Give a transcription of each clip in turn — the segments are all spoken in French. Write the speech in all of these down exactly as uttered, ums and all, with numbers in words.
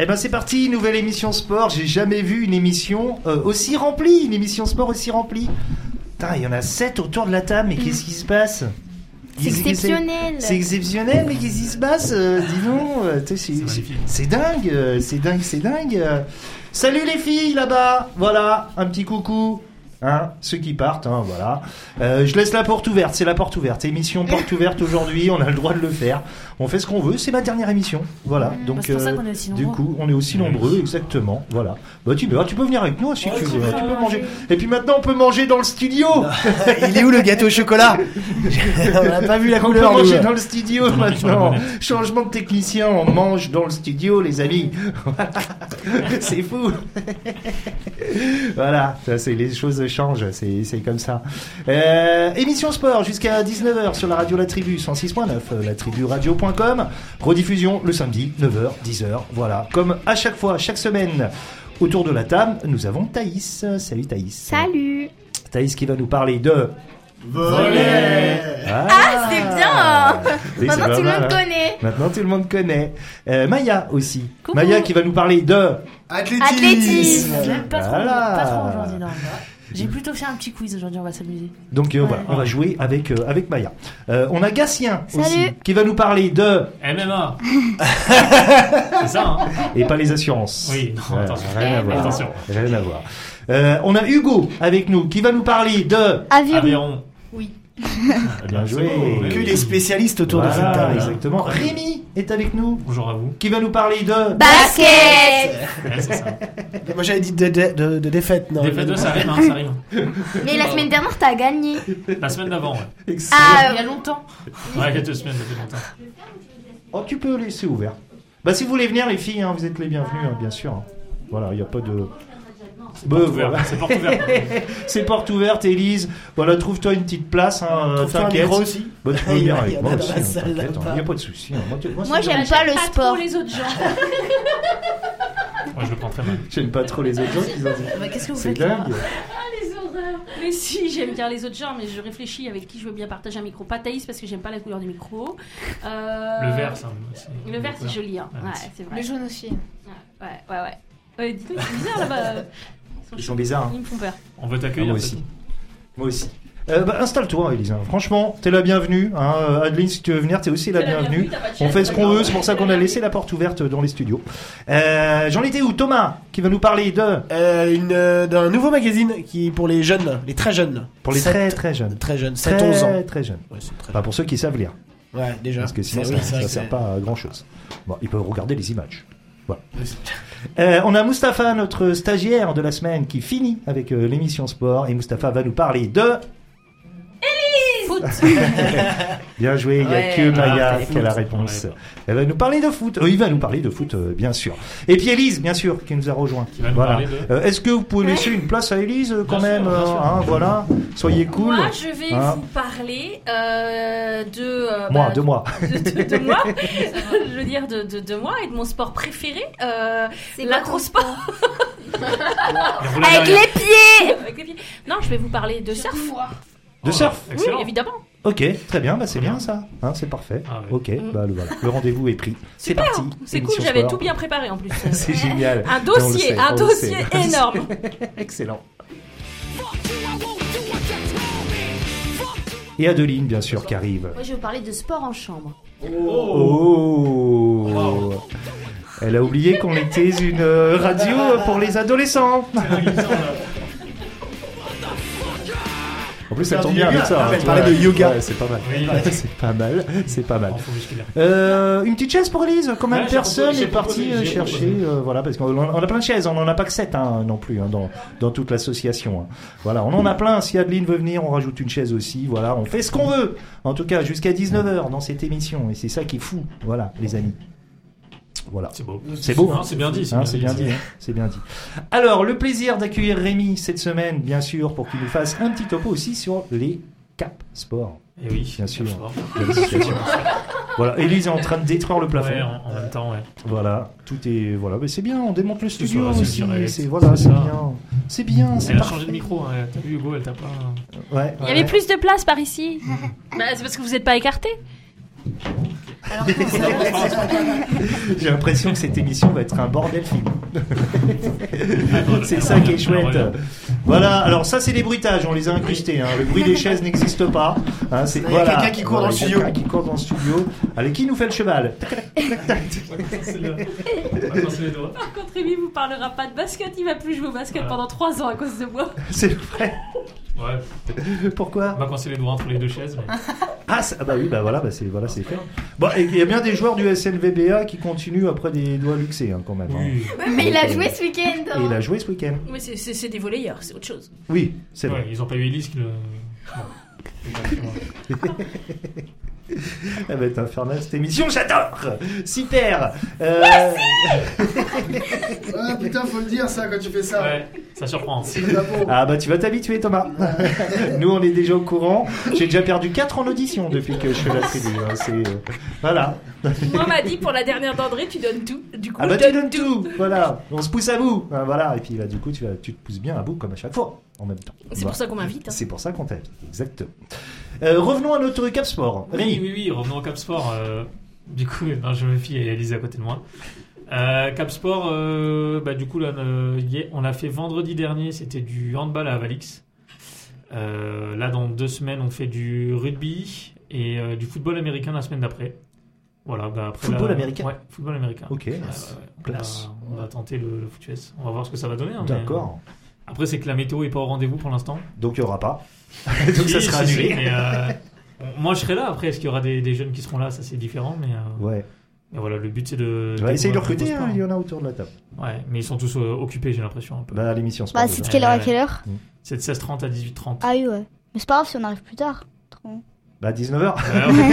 Eh ben c'est parti, nouvelle émission sport. J'ai jamais vu une émission euh, aussi remplie, une émission sport aussi remplie. Putain, il y en a sept autour de la table, mais qu'est-ce qui se passe ? C'est exceptionnel. C'est exceptionnel, mais qu'est-ce qui se passe euh, Dis donc, euh, c'est, c'est, c'est dingue, euh, c'est dingue, c'est dingue. euh. Salut les filles là-bas, voilà, un petit coucou. Hein, ceux qui partent, hein, voilà. Euh, je laisse la porte ouverte, c'est la porte ouverte. Émission porte ouverte aujourd'hui, on a le droit de le faire. On fait ce qu'on veut, c'est ma dernière émission, voilà. Mmh, donc c'est pour ça euh, qu'on est aussi du nombreux. coup, on est aussi nombreux, exactement, voilà. Bah tu peux, tu peux venir avec nous si Ouais, tu tu veux, peux tu peux manger. manger. Et puis maintenant, on peut manger dans le studio. Il est où le gâteau au chocolat? On n'a pas vu la On peut couleur. manger nous. dans le studio Tout le monde sur la maintenant. bonnette. Changement de technicien, on mange dans le studio, les amis. C'est fou. Voilà, ça, c'est, les choses changent, c'est, c'est comme ça. Euh, émission sport jusqu'à dix-neuf heures sur la radio La Tribu cent six point neuf, la tribu radio point com. Rediffusion le samedi, neuf heures, dix heures. Voilà, comme à chaque fois, chaque semaine. Autour de la table, nous avons Thaïs. Salut Thaïs. Salut. Thaïs qui va nous parler de... Voler. Ah, Ah, c'est bien. Oui, Maintenant c'est tout le pas monde mal, hein. connaît. Maintenant tout le monde connaît. Euh, Maya aussi. Coucou. Maya qui va nous parler de... Athlétisme. Athlétisme. J'aime pas trop, Voilà. pas trop aujourd'hui, non. J'ai plutôt fait un petit quiz aujourd'hui, on va s'amuser. Donc euh, Ouais. voilà, on va jouer avec euh, avec Maya. Euh, on a Gatien Salut. aussi qui va nous parler de M M A. C'est ça, hein. et pas les assurances. Oui, non, Ouais, attention. rien à voir. Attention. Rien à voir. Euh, on a Hugo avec nous qui va nous parler de... Aviron. Aviron. Bien joué. C'est beau, Que oui. des spécialistes autour Voilà, de cette table. exactement. Rémi est avec nous Bonjour à vous. qui va nous parler de... Basket. Ouais, c'est ça. Moi j'avais dit de, de, de, de défaite. Non. Des fêtes de ça arrive, hein, ça arrive. Mais la semaine dernière, t'as gagné. La semaine d'avant, ouais. Excellent. Ah, Il y a longtemps. Ouais, quelques semaines, ça fait longtemps. Oh, tu peux laisser ouvert. Bah, si vous voulez venir, les filles, hein, vous êtes les bienvenues, hein, bien sûr. Voilà, il n'y a pas de... C'est Bah, porte voilà. ouverte. C'est porte ouverte. C'est porte ouverte, Élise. Voilà, trouve-toi une petite place, hein, euh, Trouve-toi un t'inquiète. micro aussi. Bah, tu peux Il y venir en a- avec il y en moi a dans aussi, la hein, salle, t'inquiète, là-bas. il n'y a pas de souci. hein. Moi, tu- moi, Moi, c'est j'aime bien. pas le Pas sport. trop les autres gens. Moi, je le prends très mal. J'aime pas trop les autres gens qui ont dit. Bah, qu'est-ce que vous C'est faites là dingue. Ah, les horreurs. Mais si, j'aime bien les autres gens, mais je réfléchis avec qui je veux bien partager un micro. Pas Thaïs parce que j'aime pas la couleur du micro. Euh, Le vert, ça. c'est- Le vert, c'est couleur. joli, hein. Ouais. Ouais, c'est vrai. Le jaune aussi. Ouais, ouais, ouais. Ouais, dis-donc, c'est bizarre là-bas. Ils sont bizarres. hein. Ils me font peur. On veut Ah, t'accueillir. moi aussi. Moi aussi. Euh, bah, installe-toi, Élise. hein. Franchement, t'es la bienvenue. Hein. Euh, Adeline, si tu veux venir, t'es aussi la bienvenue. On fait ce qu'on veut, c'est pour ça qu'on a laissé la porte ouverte dans les studios. Euh, j'en étais où Thomas, qui va nous parler de... Euh, une, euh, d'un nouveau magazine qui pour les jeunes, les très jeunes. Pour les Sept- très très jeunes. Très jeunes, sept onze ans. Très très jeunes. Ouais, c'est très Enfin, pour ceux qui savent lire. Ouais, déjà. Parce que sinon, C'est- ça, oui, c'est ça vrai que sert c'est- pas à grand chose. Bon, ils peuvent regarder les images. Voilà. Euh, on a Mustapha, notre stagiaire de la semaine, qui finit avec euh, l'émission sport. Et Mustapha va nous parler de... Foot. Bien joué, il n'y a Ouais. que Maya Ah, qui a la foot. réponse. Ouais. Elle va nous parler de foot. Euh, il va nous parler de foot, euh, bien sûr. Et puis Élise, bien sûr, qui nous a rejoint. Qui va nous Voilà. parler de- Euh, est-ce que vous pouvez laisser une place à Élise euh, quand Bien même sûr, bien euh, sûr. hein, voilà. Soyez cool. Moi, je vais Hein. vous parler euh, de. euh, Moi, bah, de moi. De, de- de moi. Je veux dire de, de, de moi et de mon sport préféré. Euh, C'est quoi ton L'acrosport. Les roulades Avec derrière. les pieds. Avec les pieds. Non, je vais vous parler de surf. De Oh, surf. Excellent. Oui, évidemment. Ok, très bien, bah, c'est bien ça. Hein, c'est parfait. Ah ouais. Ok, Mm. bah, le, voilà. le rendez-vous est pris. C'est Super, parti. C'est Émission cool, j'avais sport. tout bien préparé en plus. C'est génial. Un On le dossier, sait, un on le dossier sait. énorme. Excellent. Et Adeline, bien sûr, qui arrive. Moi, je vais vous parler de sport en chambre. Oh, Elle a oublié qu'on était une euh, radio pour les adolescents. En plus, ça Faire tombe du bien yoga. avec ça. Ah, hein, elle tu parlait vois. de yoga. Ouais, c'est pas mal. Oui. Ouais, c'est pas mal. C'est pas mal. Info musculaire. Euh, une petite chaise pour Elise. Quand même, Ouais, j'ai personne proposé, est j'ai parti proposé, euh, j'ai chercher. proposé. euh, voilà, parce qu'on on a plein de chaises. On en a pas que sept hein, non plus hein, dans dans toute l'association. hein. Voilà, on en a plein. Si Adeline veut venir, on rajoute une chaise aussi. Voilà, on fait ce qu'on veut. En tout cas, jusqu'à dix-neuf heures dans cette émission. Et c'est ça qui est fou. Voilà, les amis. Voilà. C'est beau. C'est beau, Non, hein. c'est bien dit. Hein, c'est bien dit, hein. C'est bien dit. Alors, le plaisir d'accueillir Rémi cette semaine, bien sûr, pour qu'il nous fasse un petit topo aussi sur les Cap Sport. Et oui, Bien sûr. sport. de l'association. Voilà, Élise est en train de détruire le plafond. Ouais, en, en même temps, ouais. Voilà, tout est voilà, mais c'est bien, on démonte le studio ça, c'est aussi. direct, C'est voilà, c'est c'est ça. bien, c'est bien, c'est Elle a parfait. changé de micro. Hein. T'as vu Hugo, elle t'a pas. Ouais. Il y avait plus de place par ici. Bah, c'est parce que vous n'êtes pas écartés. Alors comment ça J'ai l'impression que cette émission va être un bordel film. C'est ça qui est chouette. Voilà, alors ça c'est des bruitages, on les a incrustés. Hein. Le bruit des chaises n'existe pas. Hein, c'est, Il y a voilà. quelqu'un qui court Voilà, dans le il y a studio. quelqu'un qui court dans le studio. Allez, qui nous fait le cheval? Par contre, Rémi vous parlera pas de basket, il va plus jouer au basket pendant trois ans à cause de moi. C'est vrai. Ouais. Pourquoi? On va coincer les doigts entre les deux chaises. Mais... Ah, ça- ah bah oui, bah voilà, bah c'est voilà, c'est fait. Bon, et il y a bien des joueurs du S L V B A qui continuent après des doigts luxés hein, quand même. hein. Oui. Ouais, mais il a joué ce week-end. Et hein. il a joué ce week-end. Mais c'est, c'est, c'est des volleyeurs, c'est autre chose. Oui, c'est Ouais, vrai. ils ont pas eu Elise qui le. Bon. Elle va être infernale cette émission, j'adore. Super. Euh... Ah putain, faut le dire ça quand tu fais ça. Ouais, ça surprend. C'est de la peau. Ah bah tu vas t'habituer Thomas. Nous on est déjà au courant. J'ai déjà perdu quatre en audition depuis que je fais la tribu. hein. C'est euh, voilà. Moi, on m'a dit pour la dernière d'André, tu donnes tout. Du coup, Ah bah je tu donne donnes tout. Voilà. On se pousse à bout. Ah, voilà. Et puis là du coup tu vas, tu te pousses bien à bout comme à chaque fois en même temps. C'est pour ça qu'on m'invite. hein. C'est pour ça qu'on t'invite. Exactement. Euh, revenons à notre Cap Sport. Oui, Rémi. oui, oui, revenons au Cap Sport. euh, du coup, non, je me fie à Elise à côté de moi. Euh, Cap Sport, euh, bah, du coup, là, euh, y- on l'a fait vendredi dernier, c'était du handball à Avalix. Euh, là, dans deux semaines, on fait du rugby et euh, du football américain la semaine d'après. Voilà, bah, après, Football là- américain Ouais, football américain. Ok. Ouais, ouais, ouais. On, Classe. va, on va tenter le, le foot U S. On va voir ce que ça va donner. hein, mais, D'accord. euh, après, c'est que la météo est pas au rendez-vous pour l'instant. Donc il y aura pas. Donc ça Si, sera si, si, annulé. mais, euh, moi, je serai là. Après, est-ce qu'il y aura des, des jeunes qui seront là? Ça, c'est différent. Mais, euh, Ouais. mais voilà, le but, c'est de. On va essayer de découvrir recruter. un nouveau Hein, sport. il y en a autour de la table. Ouais, mais ils sont tous euh, occupés, j'ai l'impression un peu. Bah l'émission sport. Bah, déjà. c'est de quelle heure à quelle heure? C'est de seize heures trente à dix-huit heures trente. Ah oui, ouais. Mais c'est pas grave si on arrive plus tard. Trop. Bah dix-neuf heures.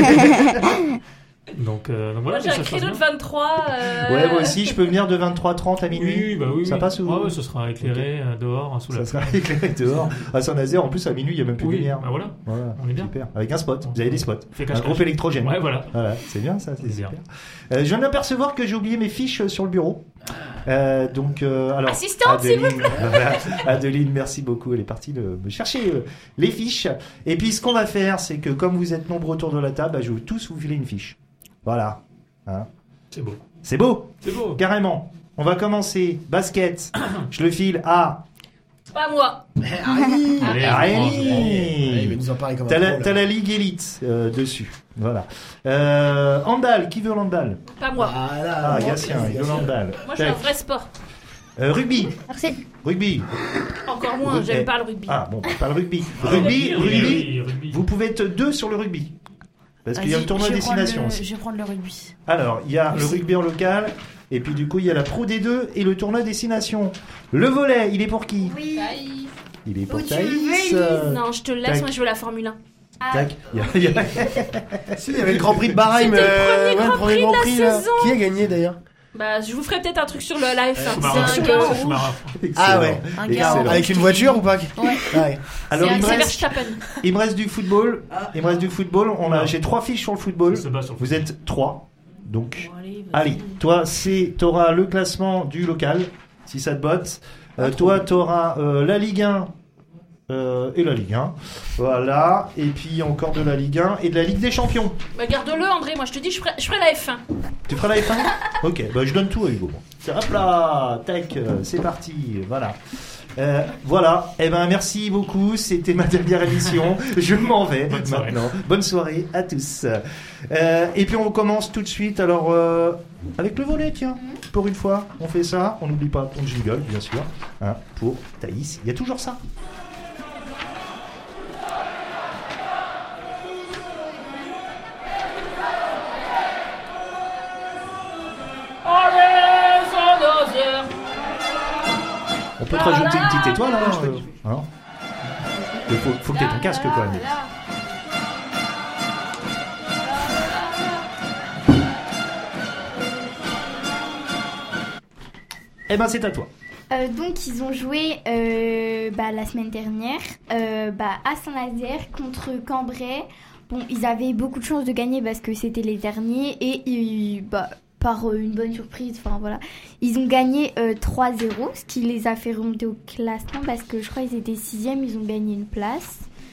donc, euh, donc voilà, Moi, j'ai mais un ça se passe créneau de bien. vingt-trois. euh, Ouais, moi aussi, je peux venir de vingt-trois heures trente à minuit. Oui, bah oui. Ça oui. passe ou- Ouais, ouais, ce sera éclairé euh, dehors, hein, sous la Ça sera éclairé dehors. À Saint-Nazaire, en plus, à minuit, il n'y a même plus de Oui, lumière. bah voilà. Voilà, On est bien. super. Avec un spot. Vous avez des spots. Fait Un cache-cache. groupe électrogène. Ouais, voilà. Voilà, c'est bien ça, c'est C'est super. bien. Euh, je viens de m'apercevoir que j'ai oublié mes fiches sur le bureau. Euh, donc, euh, alors. Assistante, s'il vous Adeline, voilà. Adeline, merci beaucoup. Elle est partie de me chercher euh, les fiches. Et puis, ce qu'on va faire, c'est que comme vous êtes nombreux autour de la table, bah, je vais tous vous filer une fiche. Voilà. Hein. C'est beau. C'est beau, C'est beau. carrément. On va commencer. Basket. Je le file à Pas moi. Allez, Allez, Rémi. Allez, il va nous en parler comme un T'as la, pro, là. t'as la Ligue Elite euh, dessus. Voilà. Euh, handball, qui veut handball? Pas moi. Voilà. Ah, Gatien, il veut handball. Moi, je suis un vrai sport. Euh, rugby. Merci. Rugby. Encore moins, Rugby. j'aime pas le rugby. Ah, bon, pas le rugby. Ah, Rugby, oui, rugby. oui, rugby. Vous pouvez être deux sur le rugby. Parce qu'il y a Vas-y, le tournoi je vais prendre destination le- aussi. Je vais prendre le rugby. Alors, il y a le Merci. rugby en local. Et puis, du coup, il y a la Pro D deux et le tournoi destination. Le volley, il est pour qui? Oui. Il est pour Où tu le Thaïs. veux, euh, Non, je te laisse, tac. moi je veux la Formule un. Ah, Tac. Il y a- il y a- Si, il y avait le Grand Prix de Bahreïn. C'était le euh, premier ouais, Grand Prix de la là. saison. Qui a gagné d'ailleurs? Bah, je vous ferai peut-être un truc sur le la F un. Schumacher. C'est un Schumacher. gars Schumacher. Ah ouais. Un Excellent. gars en- Avec une voiture ou pas? Ouais. Ah ouais. Alors, il me C'est reste, Verstappen. il me reste du football. Il me reste du football. On a, j'ai trois fiches sur le football. Ça se bat sur le Vous foot. êtes trois. Donc, Bon, allez, vas-y. allez, toi, c'est, t'auras le classement du local, si ça te botte. Euh, Pas trop. toi, t'auras euh, la Ligue un euh, et la Ligue un. Voilà. Et puis encore de la Ligue un et de la Ligue des Champions. Bah, garde-le, André. Moi, je te dis, je ferai, je ferai la F un. Tu feras la F un? Ok, bah je donne tout à Hugo. Hop là, tac, euh, c'est parti, voilà. Euh, voilà, eh ben merci beaucoup, c'était ma dernière émission, je m'en vais Bonne soirée. maintenant. Bonne soirée à tous. Euh, et puis on commence tout de suite, alors euh, avec le volet, tiens, pour une fois, on fait ça, on n'oublie pas ton jingle, bien sûr, hein, pour Thaïs, il y a toujours ça. Allez, sans dosière. On peut te rajouter une petite étoile, hein, euh, hein. Il faut, faut que tu aies ton casque quand même. Eh ben c'est à toi. Euh, donc ils ont joué euh, bah, la semaine dernière euh, bah, à Saint-Nazaire contre Cambrai. Bon, ils avaient beaucoup de chance de gagner parce que c'était les derniers et ils, bah, par euh, une bonne surprise, enfin voilà, ils ont gagné euh, trois zéro, ce qui les a fait remonter au classement parce que je crois qu'ils étaient sixième, ils ont gagné une place.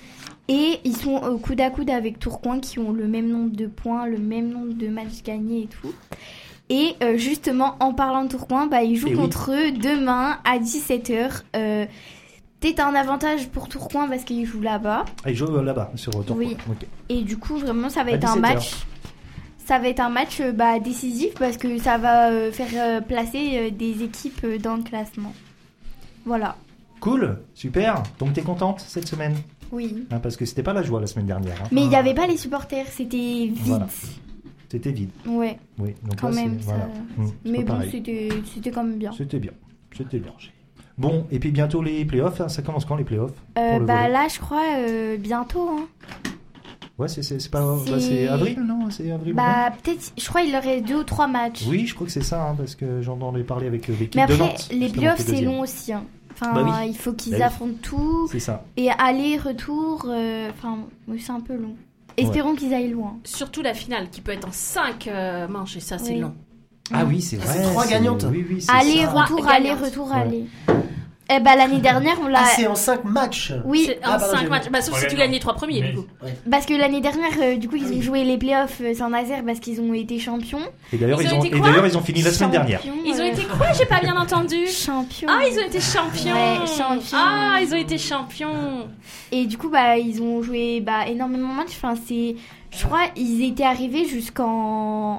Et ils sont au coude à coude avec Tourcoing qui ont le même nombre de points, le même nombre de matchs gagnés et tout. Et euh, justement, en parlant de Tourcoing, bah, ils jouent Et contre oui. eux demain à dix-sept heures. Euh, peut-être un avantage pour Tourcoing parce qu'ils jouent là-bas. Ah, ils jouent là-bas, sur Tourcoing. Oui. Okay. Et du coup, vraiment, ça va à être un match... Ça va être un match euh, bah, décisif parce que ça va euh, faire euh, placer euh, des équipes euh, dans le classement. Voilà. Cool, super. Donc t'es contente cette semaine ? Oui. Hein, parce que c'était pas la joie la semaine dernière. Hein. Mais il n'y avait pas les supporters, c'était vide. Voilà. C'était vide. Ouais. Oui. Donc quand là, même. c'est... Ça... Voilà. Mmh, Mais bon, pareil. c'était, c'était quand même bien. C'était bien. C'était bien. Bon, et puis bientôt les playoffs. Hein. Ça commence quand les playoffs ? euh, le Bah volley là, je crois euh, bientôt. Hein. Ouais, c'est, c'est, c'est pas. C'est... Bah, c'est avril, non ? C'est avril. Bah peut-être. Je crois qu'il leur reste deux ou trois matchs. Oui, je crois que c'est ça, hein, parce que j'en ai parlé avec l'équipe Mais après, de Nantes. les playoffs, c'est long aussi. Hein. Enfin, bah oui. il faut qu'ils bah oui. affrontent tout. C'est ça. Et aller-retour, euh, enfin, oui, c'est un peu long. Espérons ouais. qu'ils aillent loin. Surtout la finale, qui peut être en cinq euh, manches, et ça, c'est oui. long. Ah oui, c'est vrai. C'est trois c'est... gagnantes. Oui, oui, c'est aller-retour, ça. aller-retour, Ouais. aller. Eh ben l'année dernière, on l'a. Ah, c'est en cinq matchs. Oui, C'est Ah, en pardon, cinq j'ai matchs. Bah, sauf Ouais, si tu non. gagnes les trois premiers, Mais- du coup. parce que l'année dernière, euh, du coup, ils Ah ont oui. joué les playoffs euh, Saint-Nazaire parce qu'ils ont été champions. Et d'ailleurs, Ils ils ont ont, été et quoi d'ailleurs, ils ont fini la semaine dernière. Champions, Ils ont euh, été quoi? J'ai pas bien entendu. champions. Ah, ils ont été champions. Ouais, champions. Ah, ils ont été champions. Et du coup, bah, ils ont joué bah, énormément de matchs. Enfin, c'est, je crois, ils étaient arrivés jusqu'en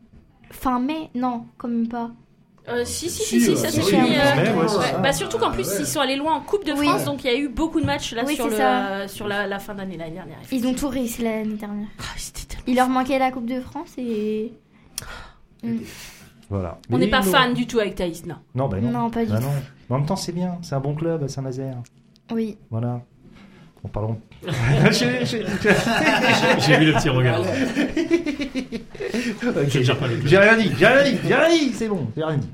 fin mai. Non, quand même pas. Euh, si, si, Si, si, si, ouais, ça si, s'est oui, fini. oui, euh, mais ouais, c'est ouais. ça. Bah, surtout qu'en plus, Ah, ouais. ils sont allés loin en Coupe de Oui. France, donc il y a eu beaucoup de matchs là Oui, sur, c'est le, ça. euh, sur la, la fin d'année l'année dernière. Ils ont tout réussi l'année dernière. Ah, c'était tellement- Il leur manquait la Coupe de France et. Mm. Voilà. On Mais n'est pas non. fan du tout avec Thaïs, non. Non, bah non. Non, pas du Bah tout. non. Mais en même temps, c'est bien. C'est un bon club à Saint-Nazaire. Oui. Voilà. Bon, parlons. J'ai- j'ai- J'ai vu le petit regard. Ok, Je gère pas le club. J'ai rien dit, j'ai rien dit, j'ai rien dit, c'est bon, j'ai rien dit.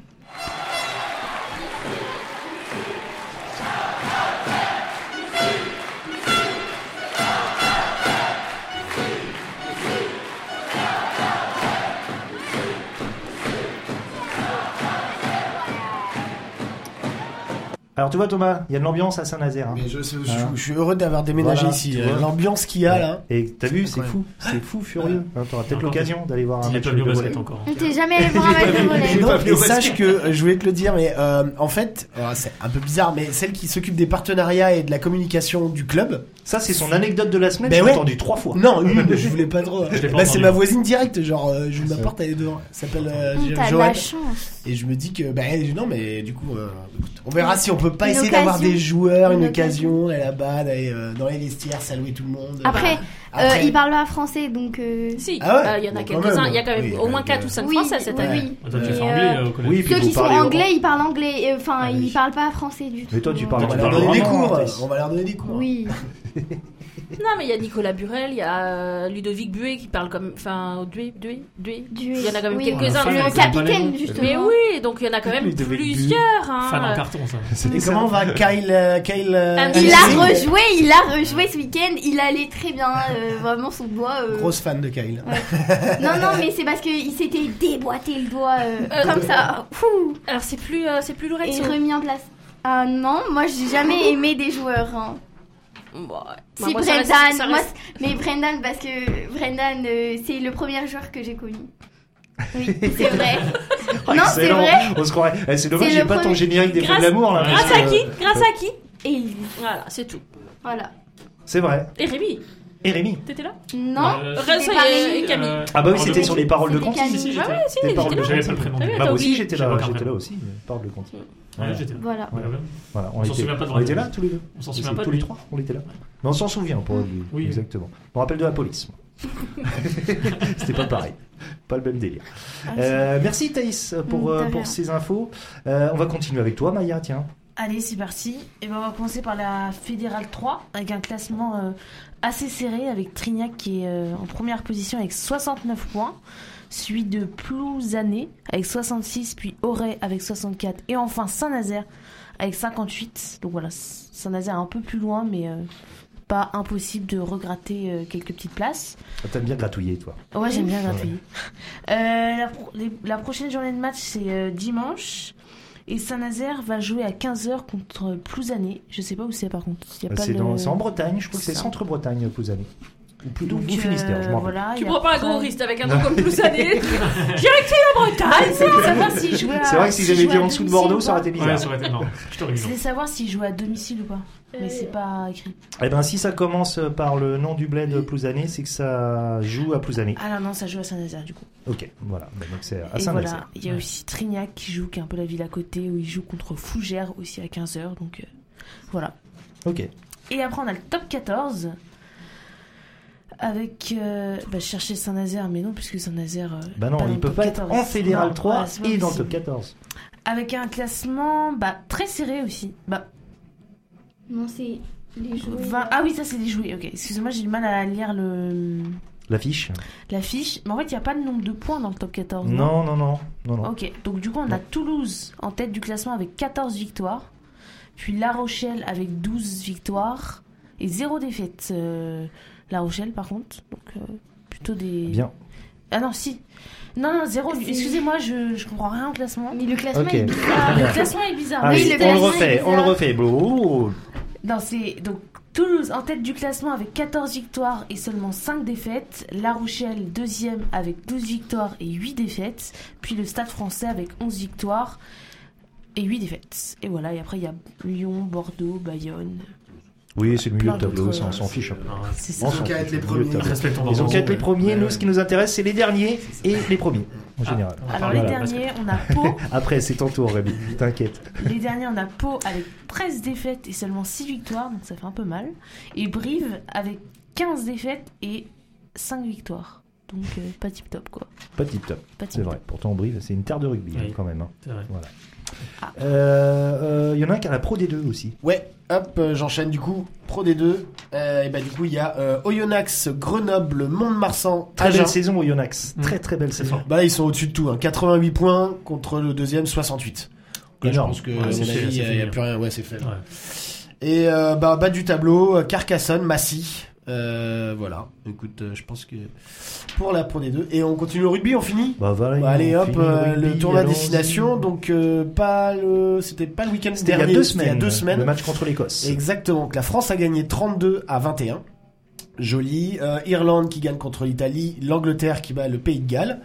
Alors tu vois Thomas, il y a de l'ambiance à Saint-Nazaire. Hein. Mais je, je- je- Hein. je suis heureux d'avoir déménagé Voilà, ici. tu Euh, vois. L'ambiance qu'il y a là. Et t'as vu, c'est Incroyable. fou, c'est fou furieux. Hein, T'auras peut-être Encore l'occasion d'aller voir un Il n'est match pas de venu au volley. basket encore. On t'est jamais allé voir un match de Et volley. non, pas vu et au sache basket. que euh, je voulais te le dire, mais euh, en fait, euh, c'est un peu bizarre, mais celle qui s'occupe des partenariats et de la communication du club, Ça c'est son anecdote de la semaine, Ben j'ai ouais. entendu trois fois. non, une, je voulais pas trop. Je l'ai pas Bah, c'est entendu. ma voisine directe, genre, euh, je ma porte, elle est devant. Elle s'appelle euh, Hum, T'as de Joanne. la chance. Et je me dis que, bah, elle- non, mais du coup, euh, écoute, on verra si on peut pas Une essayer d'avoir occasion. des joueurs, une, Une occasion, aller là-bas, d'aller euh, dans les vestiaires, saluer tout le monde. Après, Après- euh, ils parlent pas français, donc. euh, Si, Ah ouais euh, il y en a Bon, quand quelques-uns. même. Il y a quand même Oui, au moins avec, quatre euh, ou cinq Oui, Français cette oui, année. oui. Ah, toi, tu Et, fais euh, anglais euh, au collège. Oui, puis Ceux vous qui sont parlez au- anglais, ils parlent anglais. euh, Enfin, Ah oui. ils parlent pas français du tout. Mais toi, tu parles On va tu leur parles donner des vraiment, cours. hein, On va leur donner des cours. Oui. Non, mais il y a Nicolas Burel, il y a euh, Ludovic Buet qui parle comme. Enfin, Dué, Dué, Dué. Du- Il y en a quand même oui. quelques-uns. Ah, Le enfin, capitaine, mais justement. Mais oui, donc il y en a quand même Ludovic Buet. plusieurs. Hein. Fan en carton, ça. Et comment va Kyle, euh, Kyle euh, Ah, Il Oui. a rejoué, il a rejoué ce week-end, il allait très bien, euh, vraiment son doigt. euh, Grosse fan de Kyle. Non, non, mais c'est parce qu'il s'était déboîté le doigt euh, Euh, comme ça, fou, Alors c'est plus, euh, c'est plus et Lorenzo. remis en place. Ah non, moi j'ai jamais aimé des joueurs. Hein. Bon, ouais. Si Bah, moi, ça Brendan, reste- ça moi, reste- c'est- mais Brendan parce que Brendan euh, c'est le premier joueur que j'ai connu. Oui, c'est vrai. Ah, Non, c'est excellent. vrai. On se croirait. Eh, c'est dommage, C'est j'ai le pas ton premier- générique des feux de Grâce- l'amour là. Grâce parce à que- qui Grâce à qui Et il- Voilà, c'est tout. voilà. C'est vrai. Et Rémi, Et Rémi. t'étais là Non, Euh, c'était Renzo pas et, Rémi. et Camille. Euh, Ah bah oui, Parole c'était de sur les paroles de C'était Conti. Camille. Si, si, Ah j'étais. ouais, si, Des j'étais paroles de là. J'avais pas le prénom. Ah oui, du Bah t'as moi aussi oublié. j'étais J'ai là, pas j'étais compris. là aussi. Parole de Conti. Ouais, j'étais là. Voilà. Ouais, ouais. Voilà, on, On s'en était, souvient pas de on était Lorenzo. là tous les deux. On s'en souvient pas tous de les lui. trois, on était là. Mais on s'en souvient pas de lui. Oui. Exactement. On rappelle de la police. C'était pas pareil. Pas le même délire. Euh, merci Thaïs pour, Mm, de euh, rien. pour ces infos. Euh, on va continuer avec toi Maya, tiens. Allez, c'est parti. Et ben, on va commencer par la Fédérale trois, avec un classement euh, assez serré, avec Trignac qui est euh, en première position avec soixante-neuf points, suivi de Plouzané avec soixante-six, puis Auray avec soixante-quatre, et enfin Saint-Nazaire avec cinquante-huit. Donc voilà, Saint-Nazaire un peu plus loin, mais euh, pas impossible de regratter euh, quelques petites places. Ah, T'aimes bien gratouiller toi. Ouais, j'aime bien gratouiller. Euh, la, pro- les- la prochaine journée de match, c'est euh, dimanche. Et Saint-Nazaire va jouer à quinze heures contre Plouzané. Je sais pas où c'est par contre. Il y a pas C'est, le... dans- c'est en Bretagne, je crois que c'est Ça. Centre-Bretagne, Plouzané. Ou plus Donc, ou Finistère, je m'en rappelle. voilà, Tu et prends pas un après- gros risque avec un nom comme Plouzané. Direction la Bretagne. C'est de savoir s'il jouait à... C'est vrai que si s'il j'avais jouait dit à en dessous de domicile Bordeaux, ou ça aurait pas. été Ouais, bizarre. ça aurait été. Non, je t'aurais dit C'est non. de savoir s'il jouait à domicile ou pas. Mais Euh, c'est pas écrit. Eh ben, si ça commence par le nom du bled Plouzané, c'est que ça joue à Plouzané. Ah non, non, ça joue à Saint-Nazaire du coup. Ok, voilà. Ben, donc c'est à Et Saint-Nazaire. voilà, il y a aussi Trignac qui joue, qui est un peu la ville à côté, où il joue contre Fougères aussi à quinze heures. Donc euh, voilà. Ok. Et après, on a le top quatorze. Avec. Euh, bah, je cherchais Saint-Nazaire, mais non, puisque Saint-Nazaire. euh, Bah non, pas dans il le peut top pas être quatorze. en Fédéral Non, trois voilà, c'est pas et dans le possible. top quatorze. Avec un classement bah, très serré aussi. Bah, Non, c'est les jouets. vingt Ah oui, ça c'est les jouets. Ok, excusez-moi, j'ai du mal à lire le L'affiche la fiche. Mais en fait, il n'y a pas de nombre de points dans le top quatorze. Non, non, non. non, non. Ok, donc du coup, on a Toulouse en tête du classement avec quatorze victoires. Puis La Rochelle avec douze victoires. Et zéro défaite. euh, La Rochelle, par contre. Donc, euh, plutôt des. Bien. Ah non, si. Non, non, zéro. C'est- Excusez-moi, je, je comprends rien au classement. Mais le classement Ok. est bizarre. Ah, le classement est bizarre. Ah, Oui, oui, le on le classement est refait, on le bizarre. refait. Oh. Non, c'est donc Toulouse en tête du classement avec quatorze victoires et seulement cinq défaites. La Rochelle deuxième avec douze victoires et huit défaites. Puis le Stade Français avec onze victoires et huit défaites. Et voilà, et après il y a Lyon, Bordeaux, Bayonne. Oui, c'est le milieu Plein de tableau, d'autres, ça, on s'en euh, fiche. Non, C'est ça. On Ils ont s'en qu'à fiche, être les le milieu de premiers. tableau. Respectons Ils ont Bordeaux. qu'à être les premiers. Ouais. Nous, ce qui nous intéresse, c'est les derniers et les premiers, en général. on va Alors parler les de derniers, on a Pau. Après, c'est ton tour, Rémi. T'inquiète. Les derniers, on a Pau avec treize défaites et seulement six victoires, donc ça fait un peu mal. Et Brive avec quinze défaites et cinq victoires. Donc euh, pas tip top quoi. Pas tip top, Pas tip c'est vrai. Pourtant, on Brive, c'est une terre de rugby, Oui. hein, quand même. hein. C'est vrai. Voilà. Ah. Euh, euh, y en a un qui a la Pro D deux aussi. Ouais, hop, euh, j'enchaîne du coup. Pro D deux. Euh, et bah du coup, il y a euh, Oyonnax, Grenoble, Mont-de-Marsan, Très Agen. belle saison au Yonax. Mm. Très très belle C'est saison. fort. Bah là, ils sont au-dessus de tout. Hein. quatre-vingt-huit points contre le deuxième, soixante-huit. Là, je Énorme. pense que, Ouais, à c'est mon fait, avis, c'est il n'y a fini. plus rien. Ouais, c'est fait. Ouais. Et euh, bah, bas du tableau, euh, Carcassonne, Massy. Euh, voilà. Écoute, euh, je pense que pour la Pro D deux. Et on continue le rugby, on finit Bah voilà. Bah, allez on hop, finit euh, rugby, le tournoi allons-y. destination. Donc euh, pas le, c'était pas le week-end C'était il y dernier. a deux c'était semaines. Il y a deux semaines. Le match contre l'Écosse. Exactement. Donc, la France a gagné trente-deux à vingt et un. Joli. Euh, Irlande qui gagne contre l'Italie. L'Angleterre qui bat le Pays de Galles.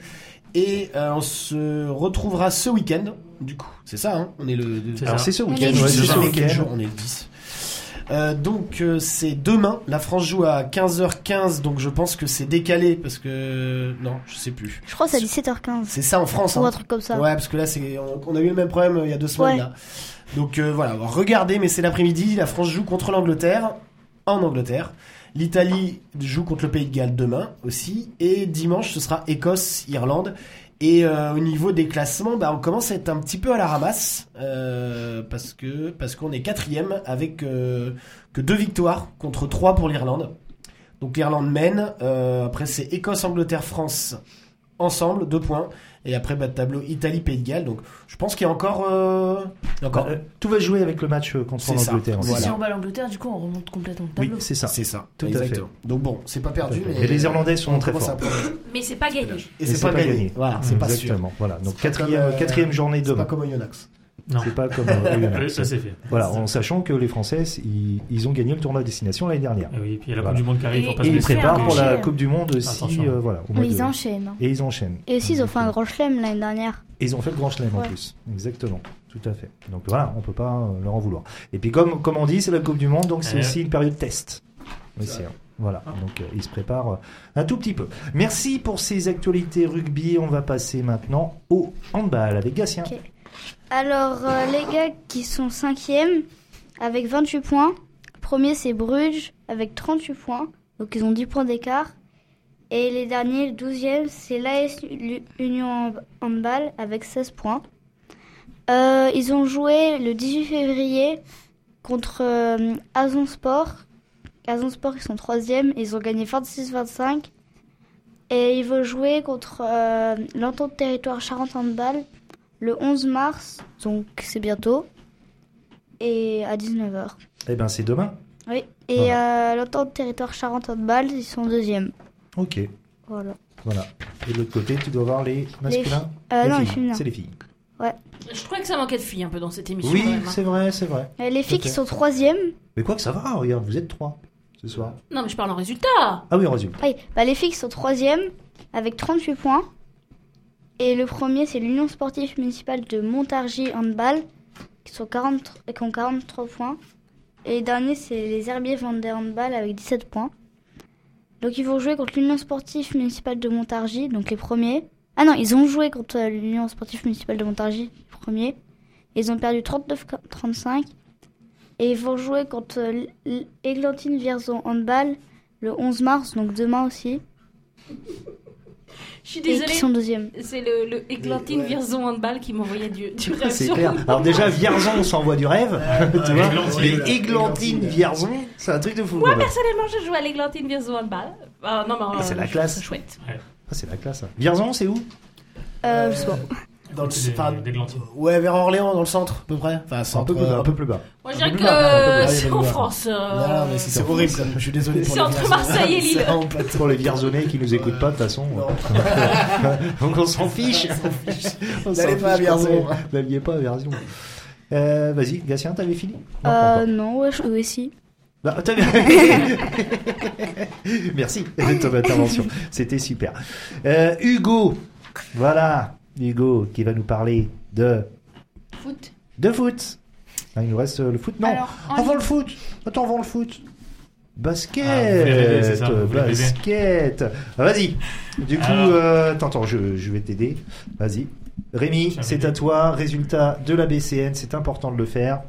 Et euh, on se retrouvera ce week-end. Du coup, c'est ça. Hein on est le. C'est Alors ça. c'est ce On week-end. est ouais, le c'est Je ce sais pas quel week-end. jour, on est le dix. Euh, donc euh, c'est demain. La France joue à quinze heures quinze. Donc je pense que c'est décalé parce que non, je sais plus. Je crois que c'est à dix-sept heures quinze. C'est ça en France. Ou Hein. un truc comme ça. Ouais, parce que là, c'est, on, on a eu le même problème euh, il y a deux semaines. Ouais. Là. Donc euh, voilà, on va regarder, mais c'est l'après-midi. La France joue contre l'Angleterre, en Angleterre. L'Italie joue contre le Pays de Galles demain aussi. Et dimanche, ce sera Écosse-Irlande. Et euh, au niveau des classements, bah, on commence à être un petit peu à la ramasse. Euh, parce que parce qu'on est quatrième avec euh, que deux victoires contre trois pour l'Irlande. Donc l'Irlande mène. Euh, après, c'est Écosse-Angleterre-France ensemble, deux points. Et après, bas de tableau, Italie-Pays de Galles. Donc, je pense qu'il y a encore... Euh... il y a encore... Bah, euh, tout va se jouer avec le match euh, contre C'est ça. l'Angleterre. Voilà. Si on bat l'Angleterre, du coup, on remonte complètement le Oui, tableau. c'est ça. C'est ça, Tout à exactement. Donc bon, c'est pas perdu, Tout à fait. mais... Et les Irlandais sont on très commence forts. à prendre- Mais c'est pas gagné. Et c'est pas, gagné. Voilà, c'est pas sûr. Exactement. Voilà. Donc C'est pas quatrième, comme, euh, quatrième journée C'est demain. pas comme Oyonnax. Non. C'est pas comme euh, au Yonax. Oui, ça c'est fait. Voilà, en sachant que les Français, ils, ils ont gagné le tournoi destination l'année dernière. Et oui, puis il y a la Voilà. Coupe du Monde qui arrive, faut pas Et Et se ils il laisser fait préparent un pour grand la chelem. Coupe du Monde aussi. Attention. euh, voilà, au mois Mais ils de- enchaînent. Et ils enchaînent. Et aussi, ils ont fait un grand chelem l'année dernière. Et ils ont fait le grand chelem en Ouais. plus. Exactement. Tout à fait. Donc voilà, on peut pas euh, leur en vouloir. Et puis comme, comme on dit, c'est la Coupe du Monde, donc c'est Ouais. aussi une période test. Aussi, hein. Voilà, donc euh, ils se préparent euh, un tout petit peu. Merci pour ces actualités rugby. On va passer maintenant au handball avec Gatien. Ok. Alors, euh, les gars qui sont cinquièmes avec vingt-huit points. Premier, c'est Bruges avec trente-huit points. Donc, ils ont dix points d'écart. Et les derniers, le douzième, c'est l'A S Union Handball avec seize points. Euh, ils ont joué le dix-huit février contre euh, Azon Sport. Azon Sport, ils sont troisième. Ils ont gagné vingt-six vingt-cinq. Et ils vont jouer contre euh, l'Entente Territoire Charente Handball le onze mars, donc c'est bientôt, et à dix-neuf heures. Eh ben c'est demain. Oui, et euh, l'Entente Territoire Charente Handball, ils sont deuxième. Ok, Voilà. voilà. Et de l'autre côté, tu dois voir les masculins. Euh, Les non, les filles. féminins. C'est les filles. Je trouvais que ça manquait de filles un peu dans cette émission. Oui, quand même, hein. c'est vrai, c'est vrai. Euh, Les filles qui Ok. sont troisième. Mais quoi que ça va, regarde, vous êtes trois ce soir. Non, mais je parle en résultat. Ah oui, en résultat. Oui, bah, les filles qui sont troisième avec trente-huit points. Et le premier, c'est l'Union sportive municipale de Montargis handball qui, sont quarante, qui ont quarante-trois points. Et le dernier, c'est les Herbiers Vendée handball avec dix-sept points. Donc ils vont jouer contre l'Union sportive municipale de Montargis, donc les premiers. Ah non, ils ont joué contre euh, l'Union sportive municipale de Montargis, les premiers. Ils ont perdu trente-neuf à trente-cinq. Et ils vont jouer contre euh, l- Églantine Vierzon handball le onze mars, donc demain aussi. Je suis Et désolée. qui sont deuxième. C'est le, le Églantine Vierzon handball qui m'envoyait du, du rêve C'est sur clair. le- Alors déjà, Vierzon, on s'envoie du rêve. tu vois Églantine. Mais Églantine, Vierzon, c'est un truc de fou. Moi, quand même. personnellement, je joue à l'Églantine Vierzon handball. Ah, non, mais Ah, c'est euh, la je- classe. c'est chouette. Ah, c'est la classe. ça. Vierzon, c'est où Euh, je sais pas. Dans le, C'est des- enfin, des glantines. ouais, vers Orléans, dans le centre, à peu près. Enfin, un centre, peu, plus bas, euh, un peu plus bas. Moi, je Un dirais peu que plus bas, un peu plus bas, il y c'est avait en le bas. France. euh, Non, non, mais c'est c'est horrible. ça. Je suis désolé pour C'est les entre Vierzons. Marseille et Lille. C'est vraiment pas Pour les Vierzonais qui nous écoutent pas, de toute façon. Donc on s'en fiche. On s'en N'allez fiche pas à Vierzon. complet. N'alliez pas à Vierzon. Euh, Vas-y, Gatien, t'avais fini Non, pas Euh, encore. non, ouais, je oui, si. Bah, t'as bien- Merci de ton intervention. C'était super. Euh, Hugo, voilà, Hugo qui va nous parler de Foot. de foot. Ah, il nous reste euh, le foot. Non, Alors, en avant le foot. Attends, avant le foot. Basket, Ah, vous voulez rêver, c'est ça, vous voulez rêver. basket. Ah, vas-y. Du coup, Alors. euh, attends, attends, je, je vais t'aider. Vas-y. Rémi, Jamais c'est dit. à toi. Résultat de la B C N, c'est important de le faire.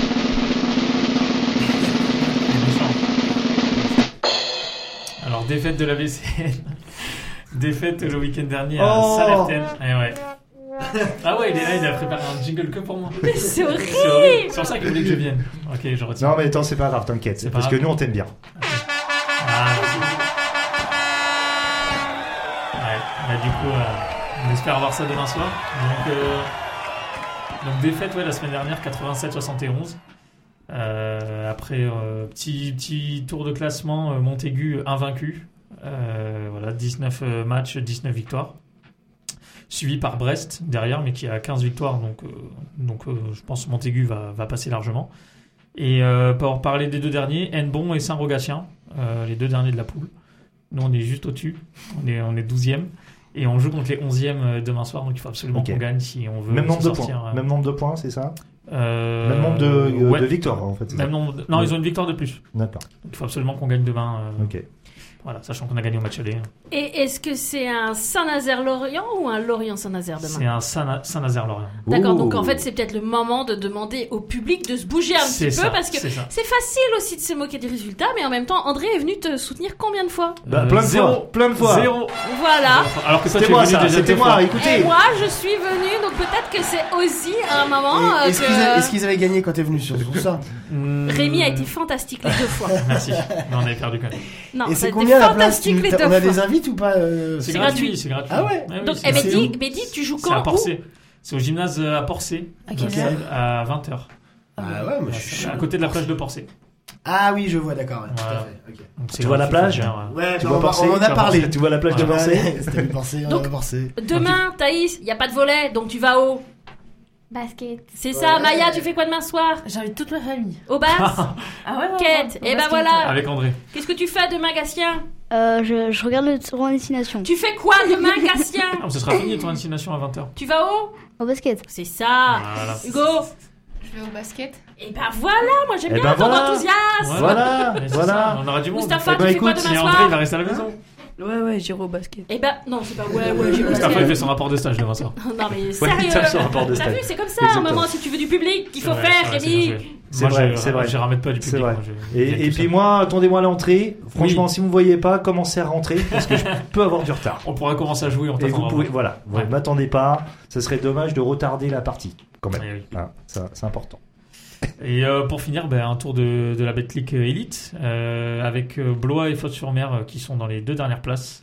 Alors, défaite de la B C N. Défaite le week-end dernier Oh. à Salertaine. Eh ouais. Ah ouais, il est là, il a préparé un jingle que pour moi. Mais c'est horrible. C'est horrible. C'est pour ça qu'il voulait que je vienne. Ok, je retiens. Non, mais attends, c'est pas grave, t'inquiète. C'est pas Parce grave. que nous, on t'aime bien. Ah, ouais, bah, du coup, euh, on espère avoir ça demain soir. Donc, euh, donc défaite ouais, la semaine dernière, quatre-vingt-sept soixante et onze. Euh, après, euh, petit, petit tour de classement, euh, Montaigu invaincu. Euh, voilà, dix-neuf euh, matchs, dix-neuf victoires. Suivi par Brest derrière, mais qui a quinze victoires. Donc, euh, donc euh, je pense que Montaigu va, va passer largement. Et euh, pour parler des deux derniers, Hennebon et Saint-Rogatien, euh, les deux derniers de la poule. Nous, on est juste au-dessus. On est, on est douzième. Et on joue contre les onzièmes euh, demain soir. Donc, il faut absolument Ok. qu'on gagne si on veut Même nombre s'en de sortir. points. euh, Même nombre de points, c'est ça euh, Même nombre de, euh, ouais. de victoires, en fait. c'est ça Même nombre de- Non, Ouais. ils ont une victoire de plus. D'accord. Donc, il faut absolument qu'on gagne demain. euh, Ok. Voilà, sachant qu'on a gagné au match aller. Et est-ce que c'est un Saint-Nazaire-Lorient ou un Lorient-Saint-Nazaire C'est demain? un Saint- Saint-Nazaire-Lorient. D'accord, Ouh. donc en fait c'est peut-être le moment de demander au public de se bouger un C'est petit peu ça, parce que c'est ça. c'est facile aussi de se moquer des résultats, mais en même temps André est venu te soutenir combien de fois? Bah, Euh, plein de zéro. fois. Plein de fois. Zéro. Voilà. Alors que toi, C'était tu es moi, venu ça. déjà C'était deux moi. fois. Écoutez. Et moi je suis venue, donc peut-être que c'est aussi un moment Et euh, Est-ce qu'ils a- est-ce qu'ils avaient gagné quand t'es venu sur tout ça Hmm. que Rémi a été fantastique les deux fois. Merci. Non, on avait perdu quand même. Non, Et ça c'est a été combien la place fantastique Tu- les t'as- deux On a fois. des invites ou pas euh, C'est C'est gratuit. gratuit. C'est gratuit. Ah ouais. oui, Donc, c'est- eh ben, c'est dis, où mais dis, tu joues C'est à quand où? Porcé. C'est au gymnase à Porcé. À quelle Ok. heure? À vingt heures. Ah ouais, moi je suis chaud. À côté de la plage de Porcé. Ah oui, je vois, d'accord. ouais, tout à Voilà. fait, ok. Donc, c'est Tu vois la gratuit, plage faut venir, euh, Ouais, Tu bah, vois on, va- Porcé, on en tu a vois parlé. Porcé, tu vois la plage de Voilà. Marseille. C'était du Porcé, on Donc- a Porcé. Demain, Thaïs, il n'y a pas de volet, donc tu vas au. Basket. C'est ça, Ouais. Maya, tu fais quoi demain soir? J'invite toute ma famille. Au bas? Ah ouais, ouais, Quête. ouais, Et ben basket. voilà. Avec André. Qu'est-ce que tu fais demain, Gatien? Euh, je, je regarde le tour en destination. Tu fais quoi demain, Gatien? Ah, ce sera fini ton destination à vingt heures. Tu vas où? Au basket. C'est ça. Voilà. Hugo. Je vais au basket. Et ben voilà, moi j'aime Eh bien ben ton voilà. enthousiasme. Voilà, Mais c'est voilà. ça, On aura du monde. Mustapha, Eh ben, tu fais quoi écoute, demain Et soir? André, il va rester à la maison. Ouais, ouais, j'irai au basket. Eh ben non, c'est pas ouais, ouais, j'ai le Mustapha, il basket. fait son rapport de stage demain soir. Non mais Ouais, sérieux. il tape sur le rapport de T'as stage. vu, c'est comme ça, à un Exactement. moment, si tu veux du public, qu'il C'est faut vrai, faire, c'est vrai, c'est Rémi. vrai. C'est Moi, vrai, je- c'est vrai. Je ramène pas du public. C'est vrai. moi, je- Et, je viens et tout puis seul. moi, attendez-moi à l'entrée. Franchement, Oui. si vous ne voyez pas, commencez à rentrer parce que je peux avoir du retard. On pourra commencer à jouer, on Et vous t'attendra. pouvez, voilà, vous Ouais. m'attendez pas. Ça serait dommage de retarder la partie, quand même. Eh oui. Hein, ça, c'est important. Et euh, pour finir, ben, un tour de, de la Betclic Elite euh, avec euh, Blois et Fos-sur-Mer euh, qui sont dans les deux dernières places.